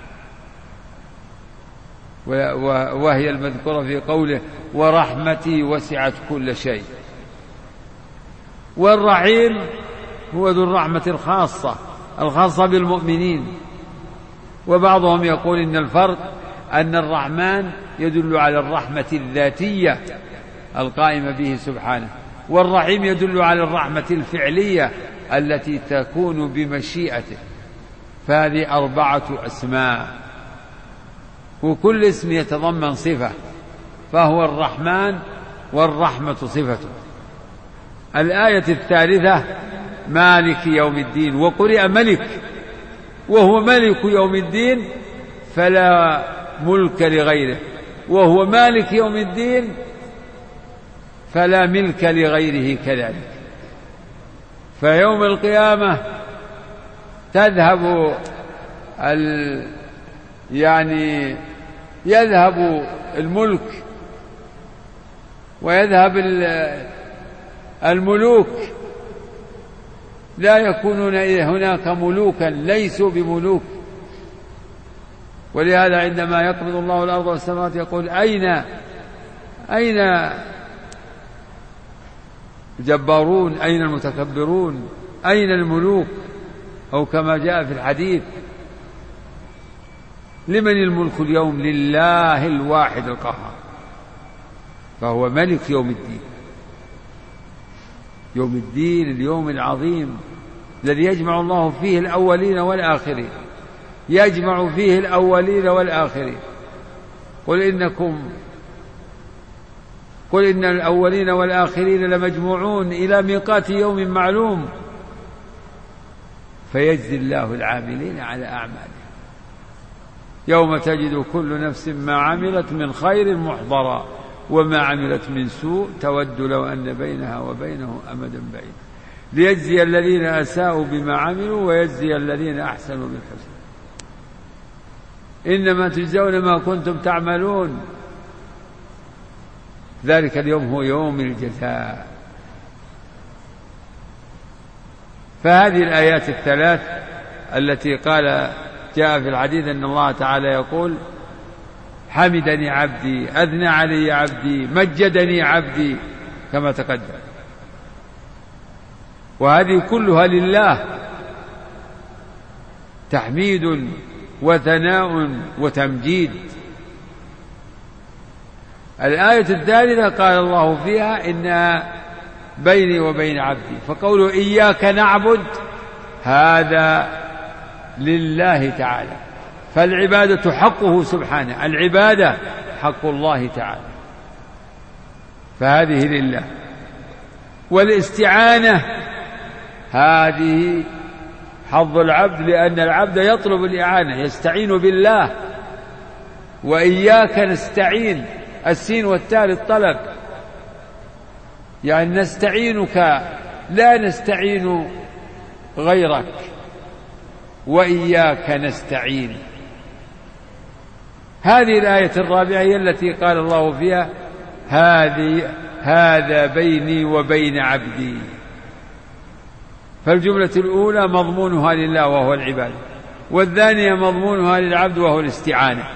وهي المذكورة في قوله ورحمتي وسعت كل شيء. والرحيم هو ذو الرحمة الخاصة بالمؤمنين. وبعضهم يقول إن الفرق أن الرحمن يدل على الرحمة الذاتية القائمة به سبحانه، والرحيم يدل على الرحمة الفعلية التي تكون بمشيئته. فهذه 4 أسماء، وكل اسم يتضمن صفة، فهو الرحمن والرحمة صفته. الآية الثالثة مالك يوم الدين، وقرئ ملك، وهو ملك يوم الدين فلا ملك لغيره، وهو مالك يوم الدين فلا ملك لغيره كذلك. فيوم القيامة تذهب يذهب الملك ويذهب الملوك، لا يكونون هناك ملوكا، ليسوا بملوك. ولهذا عندما يقبض الله الأرض والسماوات يقول أين الجبارون، أين المتكبرون، أين الملوك، أو كما جاء في الحديث لمن الملك اليوم؟ لله الواحد القهار. فهو ملك يوم الدين، يوم الدين اليوم العظيم الذي يجمع الله فيه الأولين والآخرين، يجمع فيه الأولين والآخرين. قل إن الأولين والآخرين لمجموعون إلى ميقات يوم معلوم، فيجزي الله العاملين على أعمالهم. يوم تجد كل نفس ما عملت من خير محضرا وما عملت من سوء تود لو أن بينها وبينه أمدا بعيدا، ليجزي الذين أساءوا بما عملوا ويجزي الذين أحسنوا بالحسنى. إنما تجزون ما كنتم تعملون، ذلك اليوم هو يوم الجزاء. فهذه الآيات الثلاث التي جاء في الحديث أن الله تعالى يقول حمدني عبدي، أثنى علي عبدي، مجدني عبدي، كما تقدم. وهذه كلها لله، تحميد وثناء وتمجيد. الآية الثالثة قال الله فيها إنها بيني وبين عبدي، فقوله إياك نعبد هذا لله تعالى، فالعبادة حقه سبحانه، العبادة حق الله تعالى، فهذه لله. والاستعانة هذه حظ العبد، لأن العبد يطلب الإعانة، يستعين بالله. وإياك نستعين، السين والتاء للطلب، يعني نستعينك لا نستعين غيرك، وإياك نستعين. هذه الآية الرابعة هي التي قال الله فيها هذا بيني وبين عبدي. فالجملة الأولى مضمونها لله وهو العبادة، والثانية مضمونها للعبد وهو الاستعانة.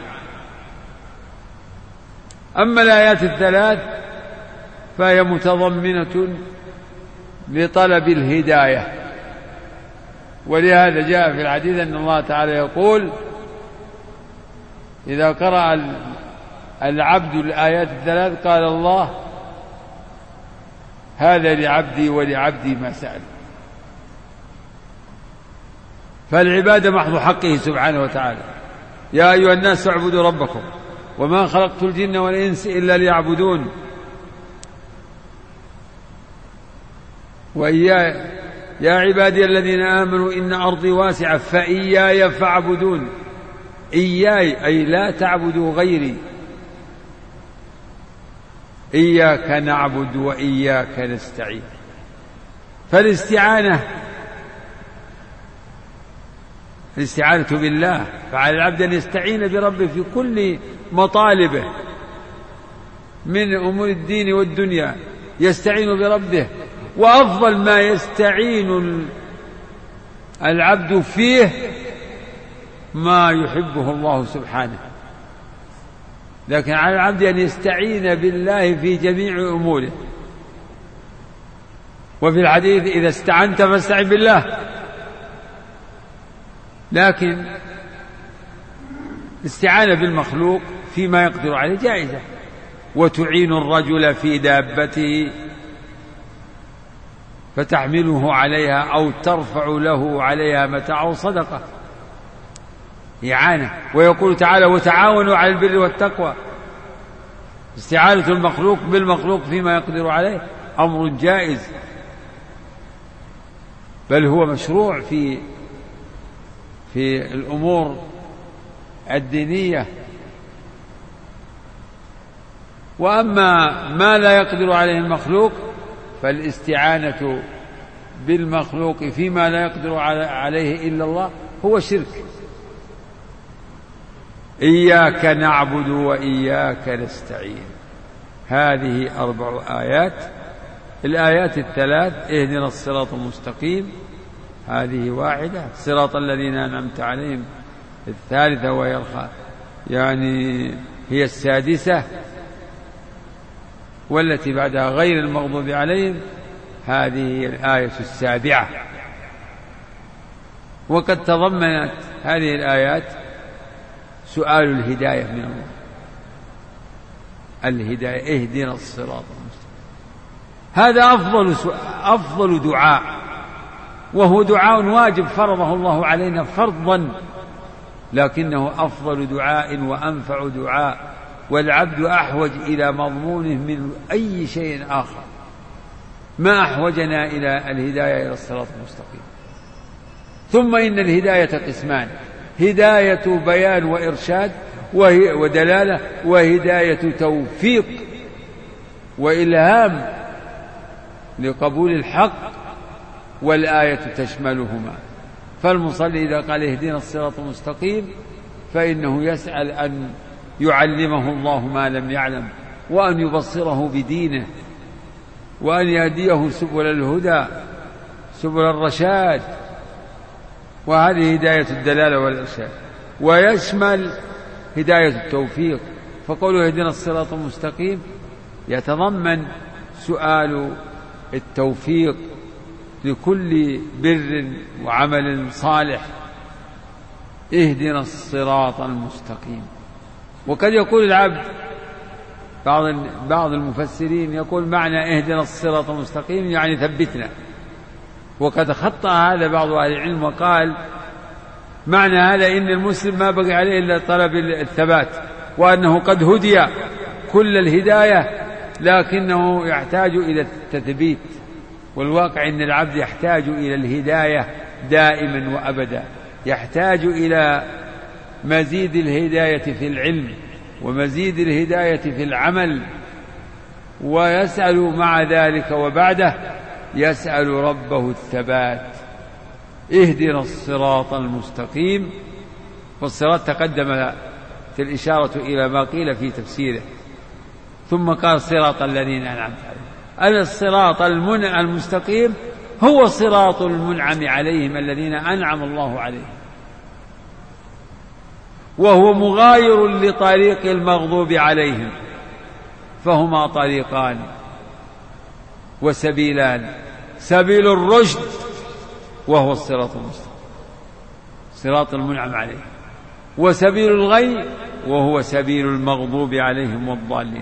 أما الآيات الثلاث فهي متضمنة لطلب الهداية، ولهذا جاء في الحديث أن الله تعالى يقول إذا قرأ العبد الآيات الثلاث قال الله هذا لعبدي ولعبدي ما سأل. فالعبادة محض حقه سبحانه وتعالى. يا أيها الناس اعبدوا ربكم وما خلقت الجن والإنس إلا ليعبدون يا عبادي الذين آمنوا إن أرضي واسعة فإياي فاعبدون. إياي أي لا تعبدوا غيري، إياك نعبد وإياك نستعين. فالاستعانة بالله، فعلى العبد أن يستعين بربه في كل مطالبه من أمور الدين والدنيا، يستعين بربه. وأفضل ما يستعين العبد فيه ما يحبه الله سبحانه، لكن على العبد أن يستعين بالله في جميع أموره. وفي الحديث إذا استعنت فاستعن بالله. لكن الاستعانة بالمخلوق فيما يقدر عليه جائزة. وتعين الرجل في دابته فتحمله عليها أو ترفع له عليها متاع صدقة، إعانة. ويقول تعالى وتعاونوا على البر والتقوى. استعانة المخلوق بالمخلوق فيما يقدر عليه أمر جائز، بل هو مشروع في الأمور الدينية. وأما ما لا يقدر عليه المخلوق فالاستعانة بالمخلوق فيما لا يقدر عليه إلا الله هو شرك. إياك نعبد وإياك نستعين. هذه 4 آيات. الآيات الثلاث اهدنا الصراط المستقيم هذه واحدة، صراط الذين أنعمت عليهم الثالثة وهي يعني هي السادسة، والتي بعدها غير المغضوب عليهم هذه الآية السابعة. وقد تضمنت هذه الآيات سؤال الهداية من الله. الهداية اهدنا الصراط المستقيم، هذا أفضل دعاء، وهو دعاء واجب فرضه الله علينا فرضا، لكنه أفضل دعاء وأنفع دعاء، والعبد أحوج إلى مضمونه من أي شيء آخر. ما أحوجنا إلى الهداية إلى الصراط المستقيم. ثم إن الهداية قسمان: هداية بيان وإرشاد ودلالة، وهداية توفيق وإلهام لقبول الحق، والآية تشملهما. فالمصلي إذا قال اهدنا الصراط المستقيم فإنه يسأل أن يعلمه الله ما لم يعلم، وأن يبصره بدينه، وأن يهديه سبل الهدى سبل الرشاد. وهذه هداية الدلالة والإرشاد. ويشمل هداية التوفيق، فقوله اهدنا الصراط المستقيم يتضمن سؤال التوفيق لكل بر وعمل صالح. اهدنا الصراط المستقيم. وقد يقول العبد، بعض المفسرين يقول معنى اهدنا الصراط المستقيم يعني ثبتنا، وقد خطأ هذا بعض أهل العلم وقال معنى هذا إن المسلم ما بقي عليه إلا طلب الثبات، وأنه قد هدي كل الهداية لكنه يحتاج إلى التثبيت. والواقع أن العبد يحتاج إلى الهداية دائما وأبدا، يحتاج إلى مزيد الهداية في العلم ومزيد الهداية في العمل، ويسأل مع ذلك وبعده يسأل ربه الثبات. اهدنا الصراط المستقيم. والصراط تقدم في الإشارة إلى ما قيل في تفسيره، ثم قال صراط الذين أنعمت عليهم. الصراط المستقيم هو صراط المنعم عليهم الذين أنعم الله عليهم، وهو مغاير لطريق المغضوب عليهم، فهما طريقان وسبيلان: سبيل الرشد وهو الصراط المستقيم صراط المنعم عليهم، وسبيل الغي وهو سبيل المغضوب عليهم والضالين.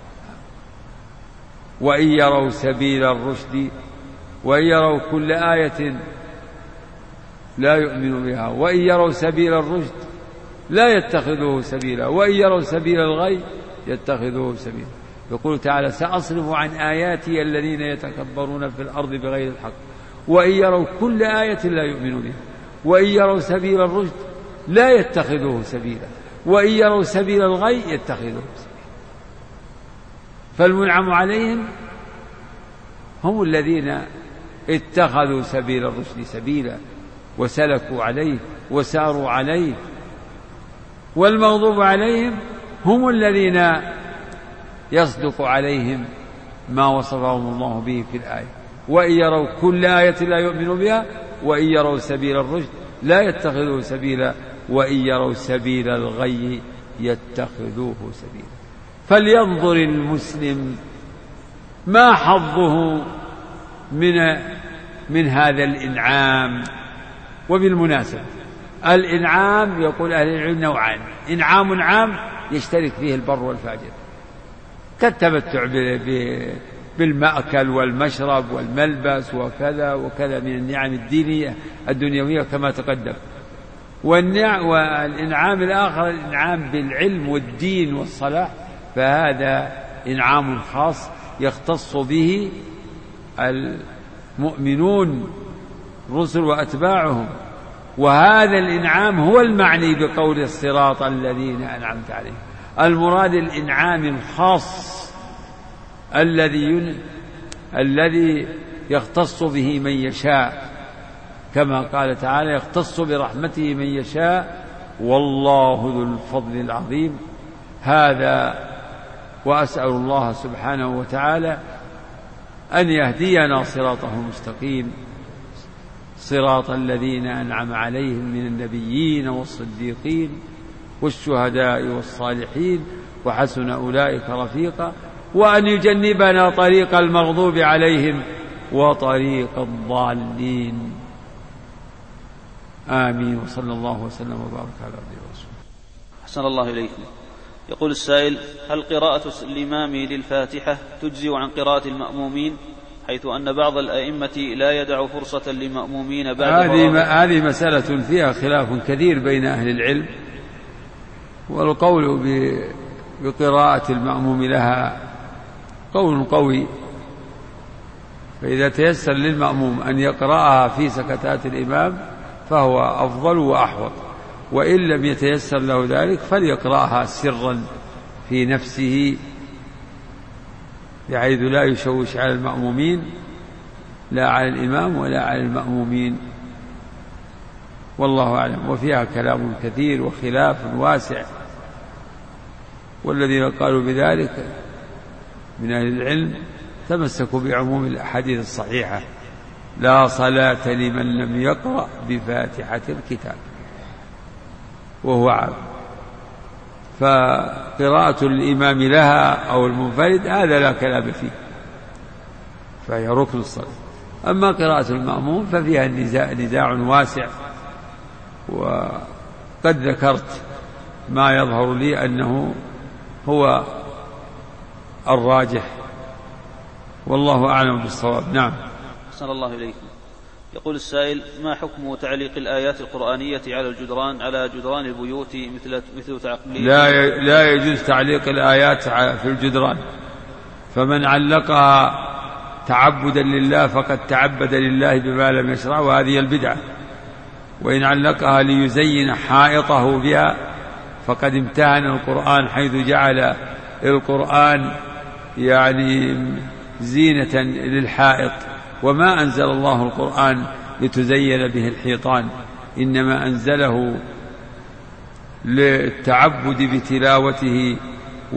وإن يروا سبيل الرشد وإن يروا كل آية لا يؤمنوا بها وإن يروا سبيل الرشد لا يتخذوه سبيلا وإن يروا سبيل الغي يتخذوه سبيلا. يقول تعالى: سأصرف عن آياتي الذين يتكبرون في الأرض بغير الحق وإن يروا كل آية لا يؤمنوا بها وإن يروا سبيل الرشد لا يتخذوه سبيلا وإن يروا سبيل الغي يتخذوه سبيلا. فالمنعم عليهم هم الذين اتخذوا سبيل الرشد سبيلا وسلكوا عليه وساروا عليه، والمغضوب عليهم هم الذين يصدق عليهم ما وصفهم الله به في الآية: وإن يروا كل آية لا يؤمنوا بها وإن يروا سبيل الرشد لا يتخذوه سبيلا وإن يروا سبيل الغي يتخذوه سبيلا. فلينظر المسلم ما حظه من هذا الإنعام. وبالمناسبة الإنعام يقول أهل العلم نوعان: إنعام عام يشترك فيه البر والفاجر كالتمتع بالمأكل والمشرب والملبس وكذا وكذا من النعم الدنيوية كما تقدم، والإنعام الآخر الإنعام بالعلم والدين والصلاح، فهذا إنعام خاص يختص به المؤمنون الرسل وأتباعهم. وهذا الإنعام هو المعني بقول الصراط الذين أنعمت عليهم. المراد الإنعام الخاص الذي يختص به من يشاء، كما قال تعالى: يختص برحمته من يشاء والله ذو الفضل العظيم. هذا وأسأل الله سبحانه وتعالى أن يهدينا صراطه المستقيم، صراط الذين أنعم عليهم من النبيين والصديقين والشهداء والصالحين وحسن أولئك رفيقا، وأن يجنبنا طريق المغضوب عليهم وطريق الضالين. آمين. وصلى الله وسلم وبارك على عبده ورسوله. أحسن الله إليكم. يقول السائل: هل قراءة الإمام للفاتحة تجزئ عن قراءة المأمومين، حيث أن بعض الأئمة لا يدع فرصة للمأمومين بعد هذه مسألة فيها خلاف كثير بين أهل العلم، والقول بقراءة المأموم لها قول قوي، فإذا تيسر للمأموم أن يقرأها في سكتات الإمام فهو أفضل وأحوط، وإن لم يتيسر له ذلك فليقرأها سرا في نفسه بحيث لا يشوش على المأمومين، لا على الإمام ولا على المأمومين، والله أعلم. وفيها كلام كثير وخلاف واسع، والذين قالوا بذلك من أهل العلم تمسكوا بعموم الأحاديث الصحيحة: لا صلاة لمن لم يقرأ بفاتحة الكتاب، وهو عام. فقراءة الإمام لها أو المنفرد هذا لا كلام فيه، فهي ركن الصلاة. أما قراءة المأموم ففيها نزاع واسع، وقد ذكرت ما يظهر لي أنه هو الراجح، والله أعلم بالصواب. نعم. أحسن الله إليكم. يقول السائل: ما حكم تعليق الآيات القرآنية على جدران البيوت مثل تعقيب؟ لا يجوز تعليق الآيات في الجدران، فمن علقها تعبدا لله فقد تعبد لله بما لم يشرع، وهذه البدعة. وإن علقها ليزين حائطه بها فقد امتهن القرآن، حيث جعل القرآن يعني زينة للحائط، وما أنزل الله القرآن لتزين به الحيطان، إنما أنزله للتعبد بتلاوته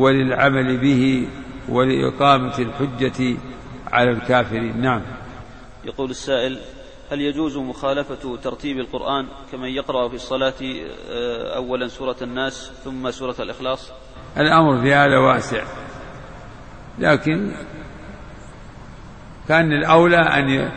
وللعمل به ولإقامة الحجة على الكافرين. نعم. يقول السائل: هل يجوز مخالفة ترتيب القرآن كمن يقرأ في الصلاة أولا سورة الناس ثم سورة الإخلاص؟ الأمر في هذا واسع، لكن كان الأولى أن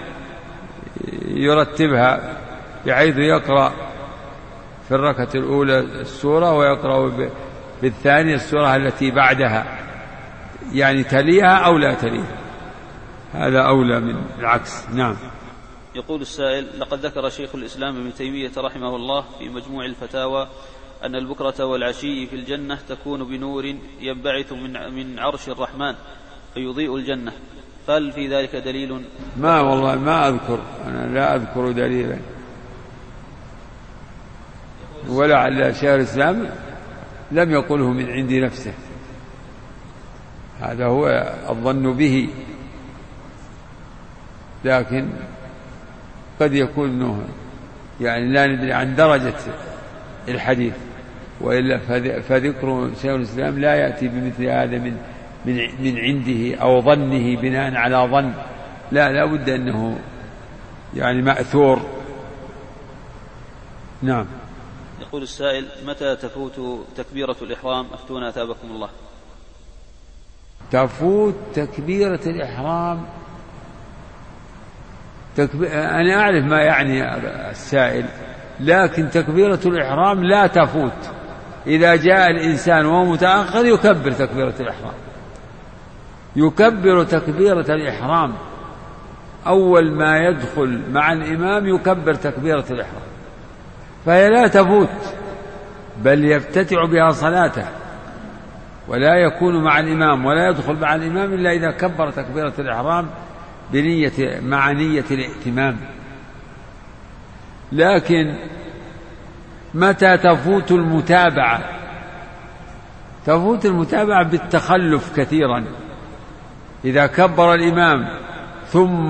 يرتبها بحيث يقرأ في الركعة الأولى السورة ويقرأ بالثانية السورة التي بعدها، يعني تليها أو لا تليها، هذا أولى من العكس. نعم. يقول السائل: لقد ذكر شيخ الإسلام ابن تيمية رحمه الله في مجموع الفتاوى أن البكرة والعشي في الجنة تكون بنور ينبعث من عرش الرحمن فيضيء الجنة، فهل في ذلك دليل؟ والله ما أذكر، أنا لا أذكر دليلا، ولعل شيخ الإسلام لم يقله من عند نفسه، هذا هو الظن به، لكن قد يكون يعني لا ندري عن درجة الحديث، وإلا فذكر شيخ الإسلام لا يأتي بمثل هذا من عنده أو ظنه بناء على ظن، لا بد أنه يعني مأثور. نعم. يقول السائل: متى تفوت تكبيرة الإحرام؟ أفتونا أثابكم الله. تفوت تكبيرة الإحرام، أنا أعرف ما يعني السائل، لكن تكبيرة الإحرام لا تفوت، إذا جاء الإنسان وهو متأخر يكبر تكبيرة الإحرام، يكبر تكبيرة الإحرام أول ما يدخل مع الإمام، يكبر تكبيرة الإحرام، فهي لا تفوت، بل يفتتع بها صلاته، ولا يكون مع الإمام ولا يدخل مع الإمام إلا إذا كبر تكبيرة الإحرام مع نية الائتمام. لكن متى تفوت المتابعة؟ تفوت المتابعة بالتخلف كثيرا، إذا كبر الإمام ثم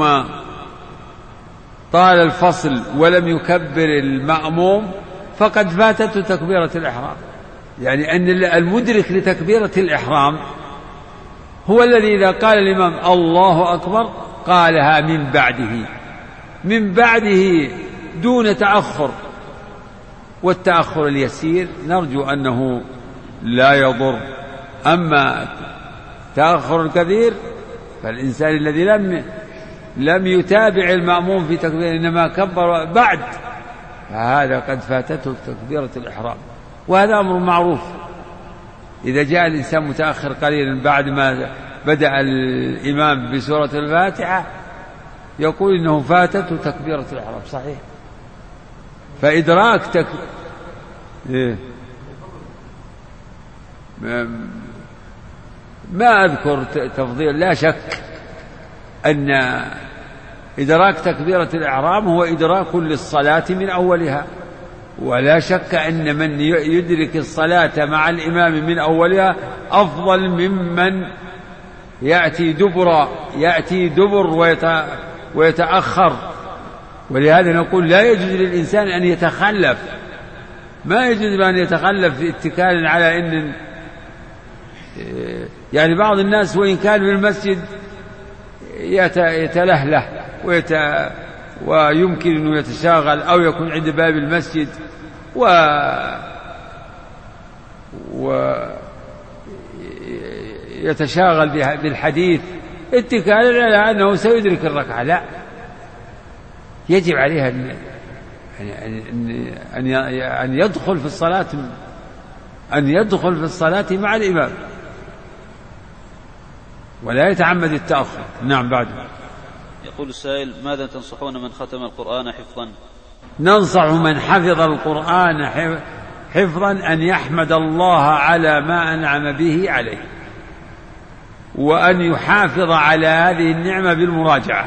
طال الفصل ولم يكبر المأموم فقد فاتته تكبيرة الإحرام، يعني أن المدرك لتكبيرة الإحرام هو الذي إذا قال الإمام الله أكبر قالها من بعده دون تأخر، والتأخر اليسير نرجو أنه لا يضر، أما تأخر الكثير فالإنسان الذي لم يتابع المأموم في تكبير إنما كبر بعد، فهذا قد فاتته تكبيرة الإحرام، وهذا أمر معروف. إذا جاء الإنسان متأخر قليلا بعد ما بدأ الإمام بسورة الفاتحة يقول إنه فاتته تكبيرة الإحرام، صحيح. فإدراك ما أذكر تفضيل، لا شك أن إدراك تكبيرة الإحرام هو إدراك للصلاة من أولها، ولا شك أن من يدرك الصلاة مع الإمام من أولها أفضل ممن يأتي دبر ويتأخر. ولهذا نقول لا يجوز للإنسان أن يتخلف، ما يجوز أن يتخلف اتكالا على أن يعني بعض الناس وإن كان في المسجد يتلهله ويمكن أنه يتشاغل أو يكون عند باب المسجد ويتشاغل بالحديث اتكالا على أنه سيدرك الركعة، لا، يجب عليها أن يدخل في الصلاة مع الإمام ولا يتعمد التأخر. نعم. بعد. يقول السائل: ماذا تنصحون من ختم القرآن حفظا؟ ننصح من حفظ القرآن حفظا أن يحمد الله على ما أنعم به عليه، وأن يحافظ على هذه النعمة بالمراجعة،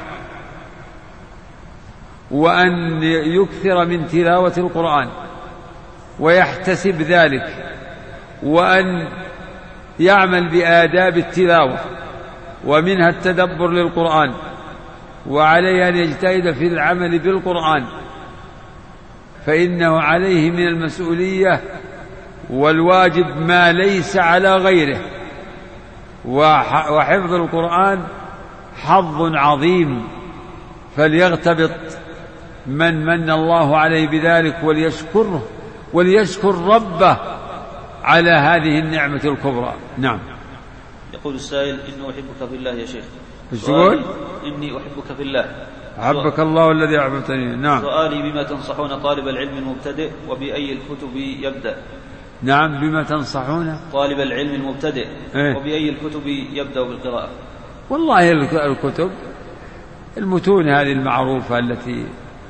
وأن يكثر من تلاوة القرآن ويحتسب ذلك، وأن يعمل بآداب التلاوة ومنها التدبر للقرآن، وعليه أن يجتهد في العمل بالقرآن، فإنه عليه من المسؤولية والواجب ما ليس على غيره، وحفظ القرآن حظ عظيم فليغتبط من من الله عليه بذلك وليشكره وليشكر ربه على هذه النعمة الكبرى. نعم. يقول السائل: إني أحبك في الله يا شيخ. ايش تقول؟ إني أحبك في الله. أحبك الله الذي أحببتني. نعم. سؤالي: بما تنصحون طالب العلم المبتدئ وبأي الكتب يبدأ؟ نعم. بما تنصحون طالب العلم المبتدئ وبأي الكتب يبدأ بالقراءة؟ والله الكتب المتون هذه المعروفة التي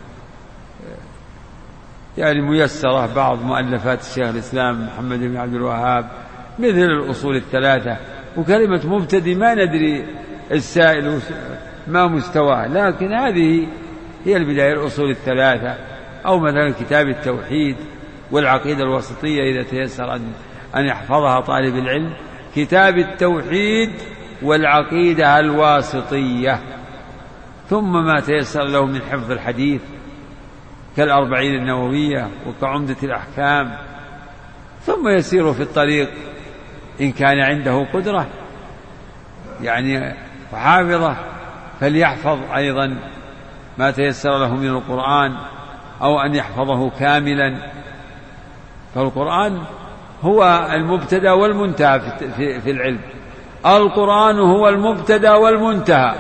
يعني ميسرة، بعض مؤلفات الشيخ الإسلام محمد بن عبد الوهاب، مثل الأصول الثلاثة. وكلمة مبتدئ ما ندري السائل ما مستواه، لكن هذه هي البداية، الأصول الثلاثة، أو مثلا كتاب التوحيد والعقيدة الوسطية إذا تيسر أن يحفظها طالب العلم، كتاب التوحيد والعقيدة الواسطية، ثم ما تيسر له من حفظ الحديث كالأربعين النووية وكعمدة الأحكام، ثم يسير في الطريق إن كان عنده قدرة يعني وحافظة فليحفظ أيضا ما تيسر له من القرآن، أو أن يحفظه كاملا. فالقرآن هو المبتدأ والمنتهى في العلم. القرآن هو المبتدأ والمنتهى،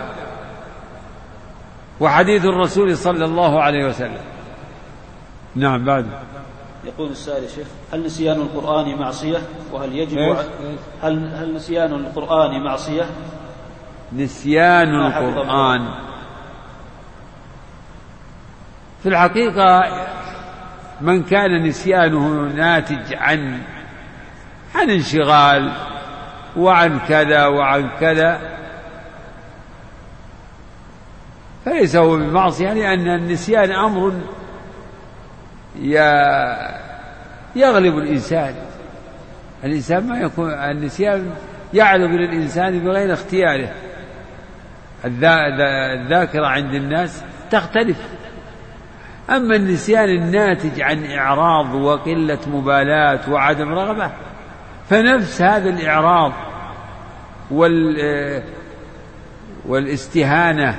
وحديث الرسول صلى الله عليه وسلم. نعم. بعد يقول السائل: يا شيخ، هل نسيان القرآن معصية؟ وهل يجب هل نسيان القرآن معصية؟ نسيان القرآن في الحقيقة من كان نسيانه ناتج عن انشغال وعن كذا وعن كذا فليس هو بمعصية، لأن النسيان أمر يغلب الإنسان ما يكون النسيان يعلو للإنسان بغير اختياره. الذاكرة عند الناس تختلف، أما النسيان الناتج عن إعراض وقلة مبالاة وعدم رغبة فنفس هذا الإعراض والاستهانة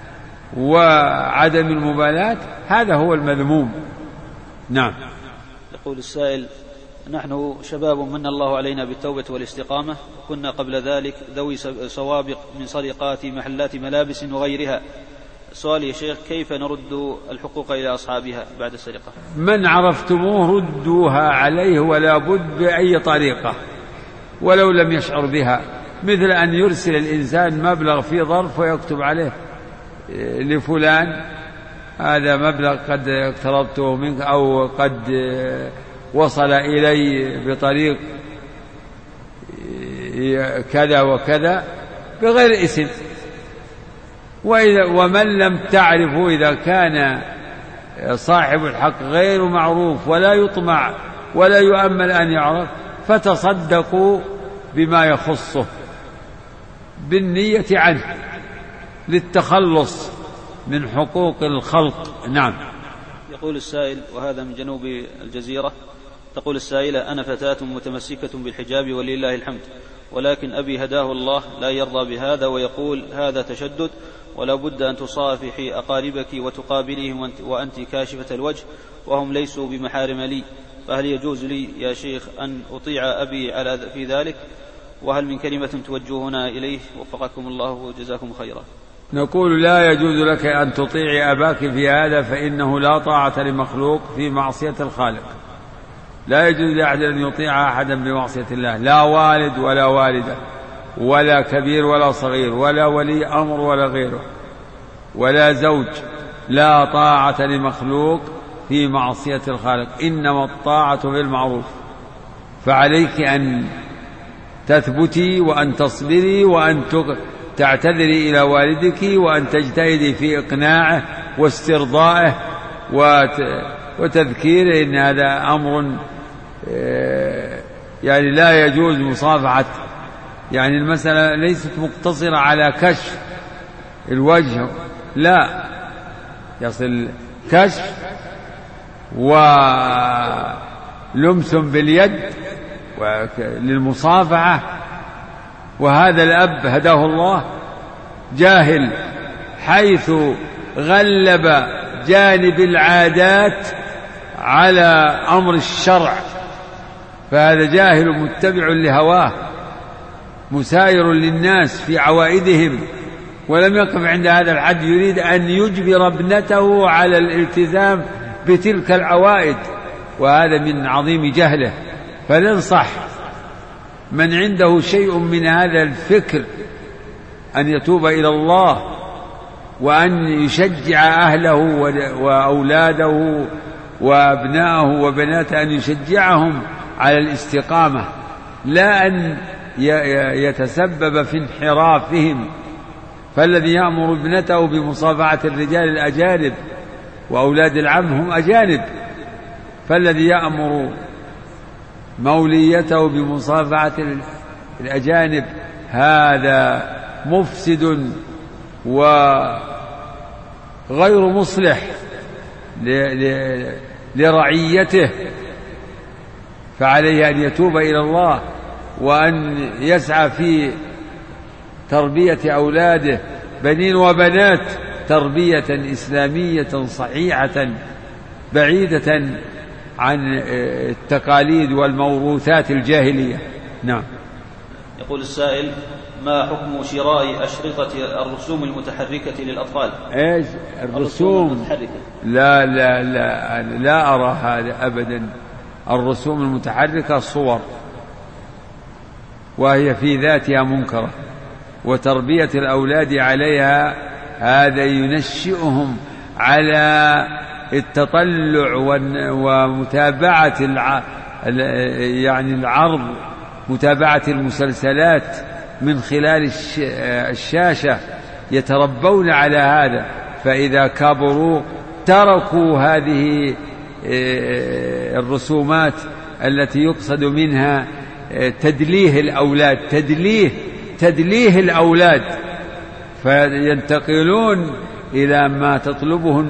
وعدم المبالاة هذا هو المذموم. نعم. يقول السائل: نحن شباب من الله علينا بالتوبة والاستقامة، وكنا قبل ذلك ذوي سوابق من سرقات محلات ملابس وغيرها. السؤال يا شيخ: كيف نرد الحقوق إلى أصحابها بعد السرقة؟ من عرفتموه ردوها عليه ولا بد بأي طريقة ولو لم يشعر بها، مثل أن يرسل الإنسان مبلغ في ظرف ويكتب عليه لفلان هذا مبلغ قد اقترضته منك أو قد وصل إلي بطريق كذا وكذا بغير اسم. ومن لم تعرفه إذا كان صاحب الحق غير معروف ولا يطمع ولا يؤمل أن يعرف فتصدقوا بما يخصه بالنية عنه للتخلص من حقوق الخلق. نعم. يقول السائل، وهذا من جنوب الجزيرة، تقول السائلة: أنا فتاة متمسكة بالحجاب ولله الحمد، ولكن أبي هداه الله لا يرضى بهذا ويقول هذا تشدد ولا بد أن تصافحي أقاربك وتقابليهم وأنت كاشفة الوجه وهم ليسوا بمحارم لي، فهل يجوز لي يا شيخ أن أطيع أبي في ذلك؟ وهل من كلمة توجهنا إليه وفقكم الله وجزاكم خيرا؟ نقول: لا يجوز لك أن تطيعي أباك في هذا، فإنه لا طاعة لمخلوق في معصية الخالق. لا يجوز لأحد أن يطيع أحدا بمعصية الله، لا والد ولا والدة ولا كبير ولا صغير ولا ولي أمر ولا غيره ولا زوج. لا طاعة لمخلوق في معصية الخالق، إنما الطاعة بالمعروف. فعليك أن تثبتي وأن تصبري وأن تعتذري إلى والدك وأن تجتهدي في إقناعه واسترضائه وتذكيره إن هذا أمر يعني لا يجوز مصافحة. يعني المسألة ليست مقتصرة على كشف الوجه، لا، يصل كشف ولمس باليد للمصافحة. وهذا الأب هداه الله جاهل حيث غلب جانب العادات على أمر الشرع، فهذا جاهل متبع لهواه مساير للناس في عوائدهم، ولم يقف عند هذا الحد، يريد أن يجبر ابنته على الالتزام بتلك العوائد، وهذا من عظيم جهله. فننصح من عنده شيء من هذا الفكر أن يتوب إلى الله، وأن يشجع أهله وأولاده وأبناءه وبناته، أن يشجعهم على الاستقامة، لا أن يتسبب في انحرافهم. فالذي يأمر ابنته بمصافحة الرجال الأجانب وأولاد العم هم أجانب، فالذي يأمر موليته بمصافحة الأجانب هذا مفسد وغير مصلح لرعيته، فعليه أن يتوب إلى الله وأن يسعى في تربية أولاده بنين وبنات تربية إسلامية صحيحة بعيدة عن التقاليد والموروثات الجاهلية. نعم. يقول السائل: ما حكم شراء أشرطة الرسوم المتحركة للأطفال؟ إيش الرسوم المتحركة؟ لا أرى هذا أبدا. الرسوم المتحركة صور، وهي في ذاتها منكرة، وتربية الأولاد عليها هذا ينشئهم على التطلع ومتابعة يعني العرض، متابعة المسلسلات من خلال الشاشة، يتربون على هذا، فإذا كبروا تركوا هذه الرسومات التي يقصد منها تدليه الأولاد، تدليه الأولاد، فينتقلون إلى ما تطلبه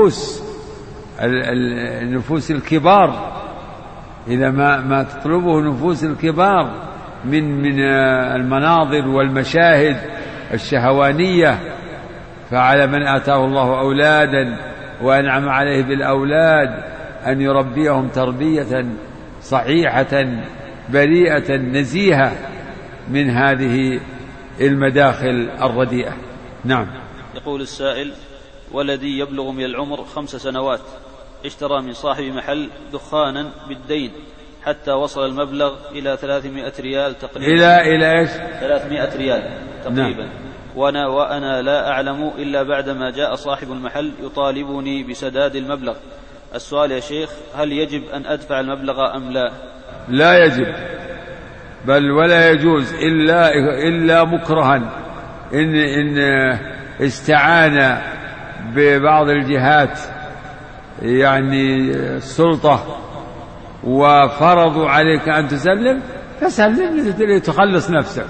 النفوس الكبار، إلى ما تطلبه نفوس الكبار من المناظر والمشاهد الشهوانية. فعلى من آتاه الله أولادا وأنعم عليه بالأولاد أن يربيهم تربية صحيحة بريئة نزيهة من هذه المداخل الرديئة. نعم. يقول السائل: ولدي يبلغ من العمر 5 سنوات، اشترى من صاحب محل دخانا بالدين حتى وصل المبلغ إلى 300 ريال تقريبا. إلى إيش؟ 300 ريال تقريبا. نعم. وأنا لا أعلم إلا بعدما جاء صاحب المحل يطالبني بسداد المبلغ. السؤال يا شيخ: هل يجب أن أدفع المبلغ أم لا؟ لا يجب، بل ولا يجوز إلا مكرها، إن استعان ببعض الجهات يعني السلطة وفرضوا عليك أن تسلم، فسلم لتخلص نفسك.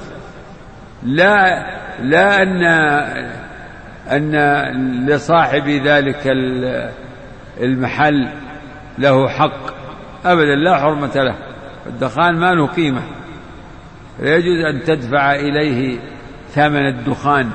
لا أن لصاحب ذلك المحل له حق أبدا، لا حرمة له. الدخان ما له قيمة، لا يجوز أن تدفع إليه ثمن الدخان،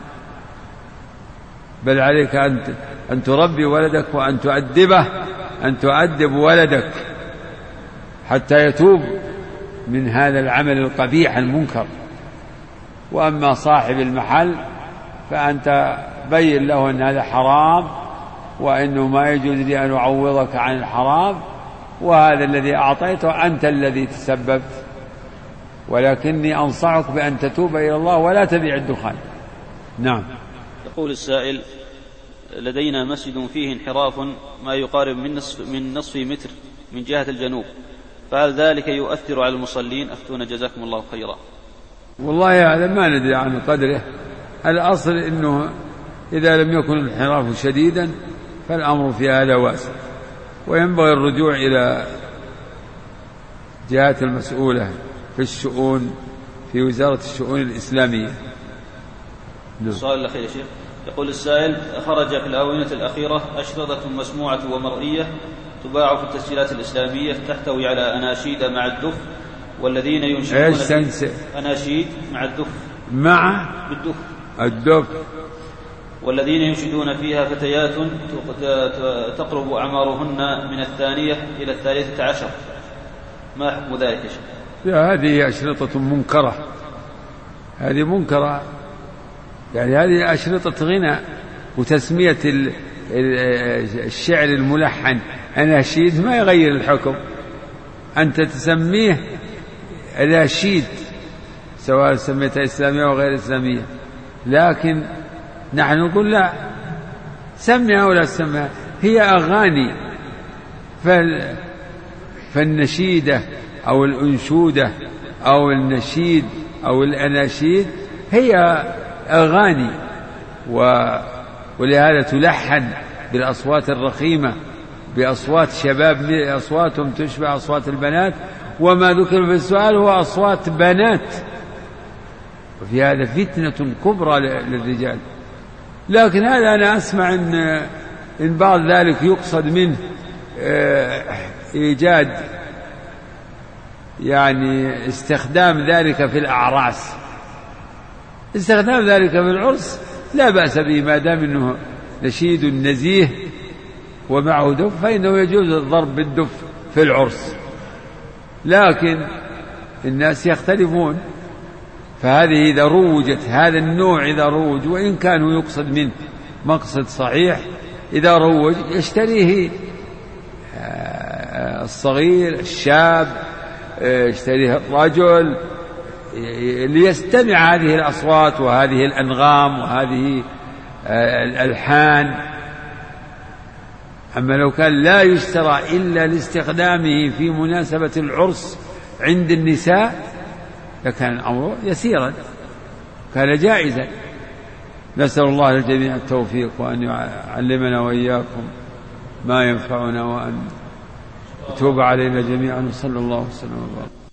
بل عليك أن تربي ولدك وأن تؤدبه، أن تؤدب ولدك حتى يتوب من هذا العمل القبيح المنكر. وأما صاحب المحل فأنت بين له أن هذا حرام، وأنه ما يجوز لي أن أعوضك عن الحرام، وهذا الذي أعطيته أنت الذي تسببت، ولكني أنصحك بأن تتوب إلى الله ولا تبيع الدخان. نعم. يقول السائل: لدينا مسجد فيه انحراف ما يقارب من نصف متر من جهة الجنوب، فهل ذلك يؤثر على المصلين؟ أفتونا جزاكم الله خيرا. والله هذا ما ندري عن قدره. الأصل أنه إذا لم يكن الانحراف شديدا فالأمر في هذا واسع، وينبغي الرجوع إلى جهات المسؤولة في وزارة الشؤون الإسلامية. السؤال الأخير يا شيخ. يقول السائل: خرج في الآونة الأخيرة أشرطة مسموعة ومرئية تباع في التسجيلات الإسلامية تحتوي على أناشيد مع الدف، والذين ينشدون أناشيد مع الدف، مع بالدف الدف. والذين ينشدون فيها فتيات تقرب أعمارهن من 2 إلى 13. ما حكم ذلك يا شيخ؟ هذه أشرطة منكرة، هذه منكرة، يعني هذه أشرطة غنى، وتسمية الشعر الملحن أناشيد ما يغير الحكم. أنت تسميه أناشيد سواء سميتها إسلامية أو غير إسلامية، لكن نحن نقول لا، سميها ولا تسميها، هي أغاني. فالنشيدة أو الأنشودة أو النشيد أو الأناشيد هي أغاني، ولهذا تلحن بالأصوات الرخيمة، بأصوات شباب أصواتهم تشبه أصوات البنات، وما ذكر في السؤال هو أصوات بنات، وفي هذا فتنة كبرى للرجال. لكن هذا أنا أسمع إن بعض ذلك يقصد منه إيجاد يعني استخدام ذلك في الأعراس، استخدام ذلك في العرس لا بأس به ما دام أنه نشيد نزيه ومعه دف، فإنه يجوز الضرب بالدف في العرس. لكن الناس يختلفون، فهذه إذا روجت، هذا النوع إذا روج، وإن كان يقصد منه مقصد صحيح، إذا روج يشتريه الصغير الشاب، يشتريه الرجل ليستمع هذه الأصوات وهذه الأنغام وهذه الألحان. أما لو كان لا يشترى إلا لاستخدامه في مناسبة العرس عند النساء لكان الأمر يسيرا، كان جائزا. نسأل الله للجميع التوفيق، وأن يعلمنا وإياكم ما ينفعنا، وأن يتوب علينا جميعا. صلى الله وسلم وبارك.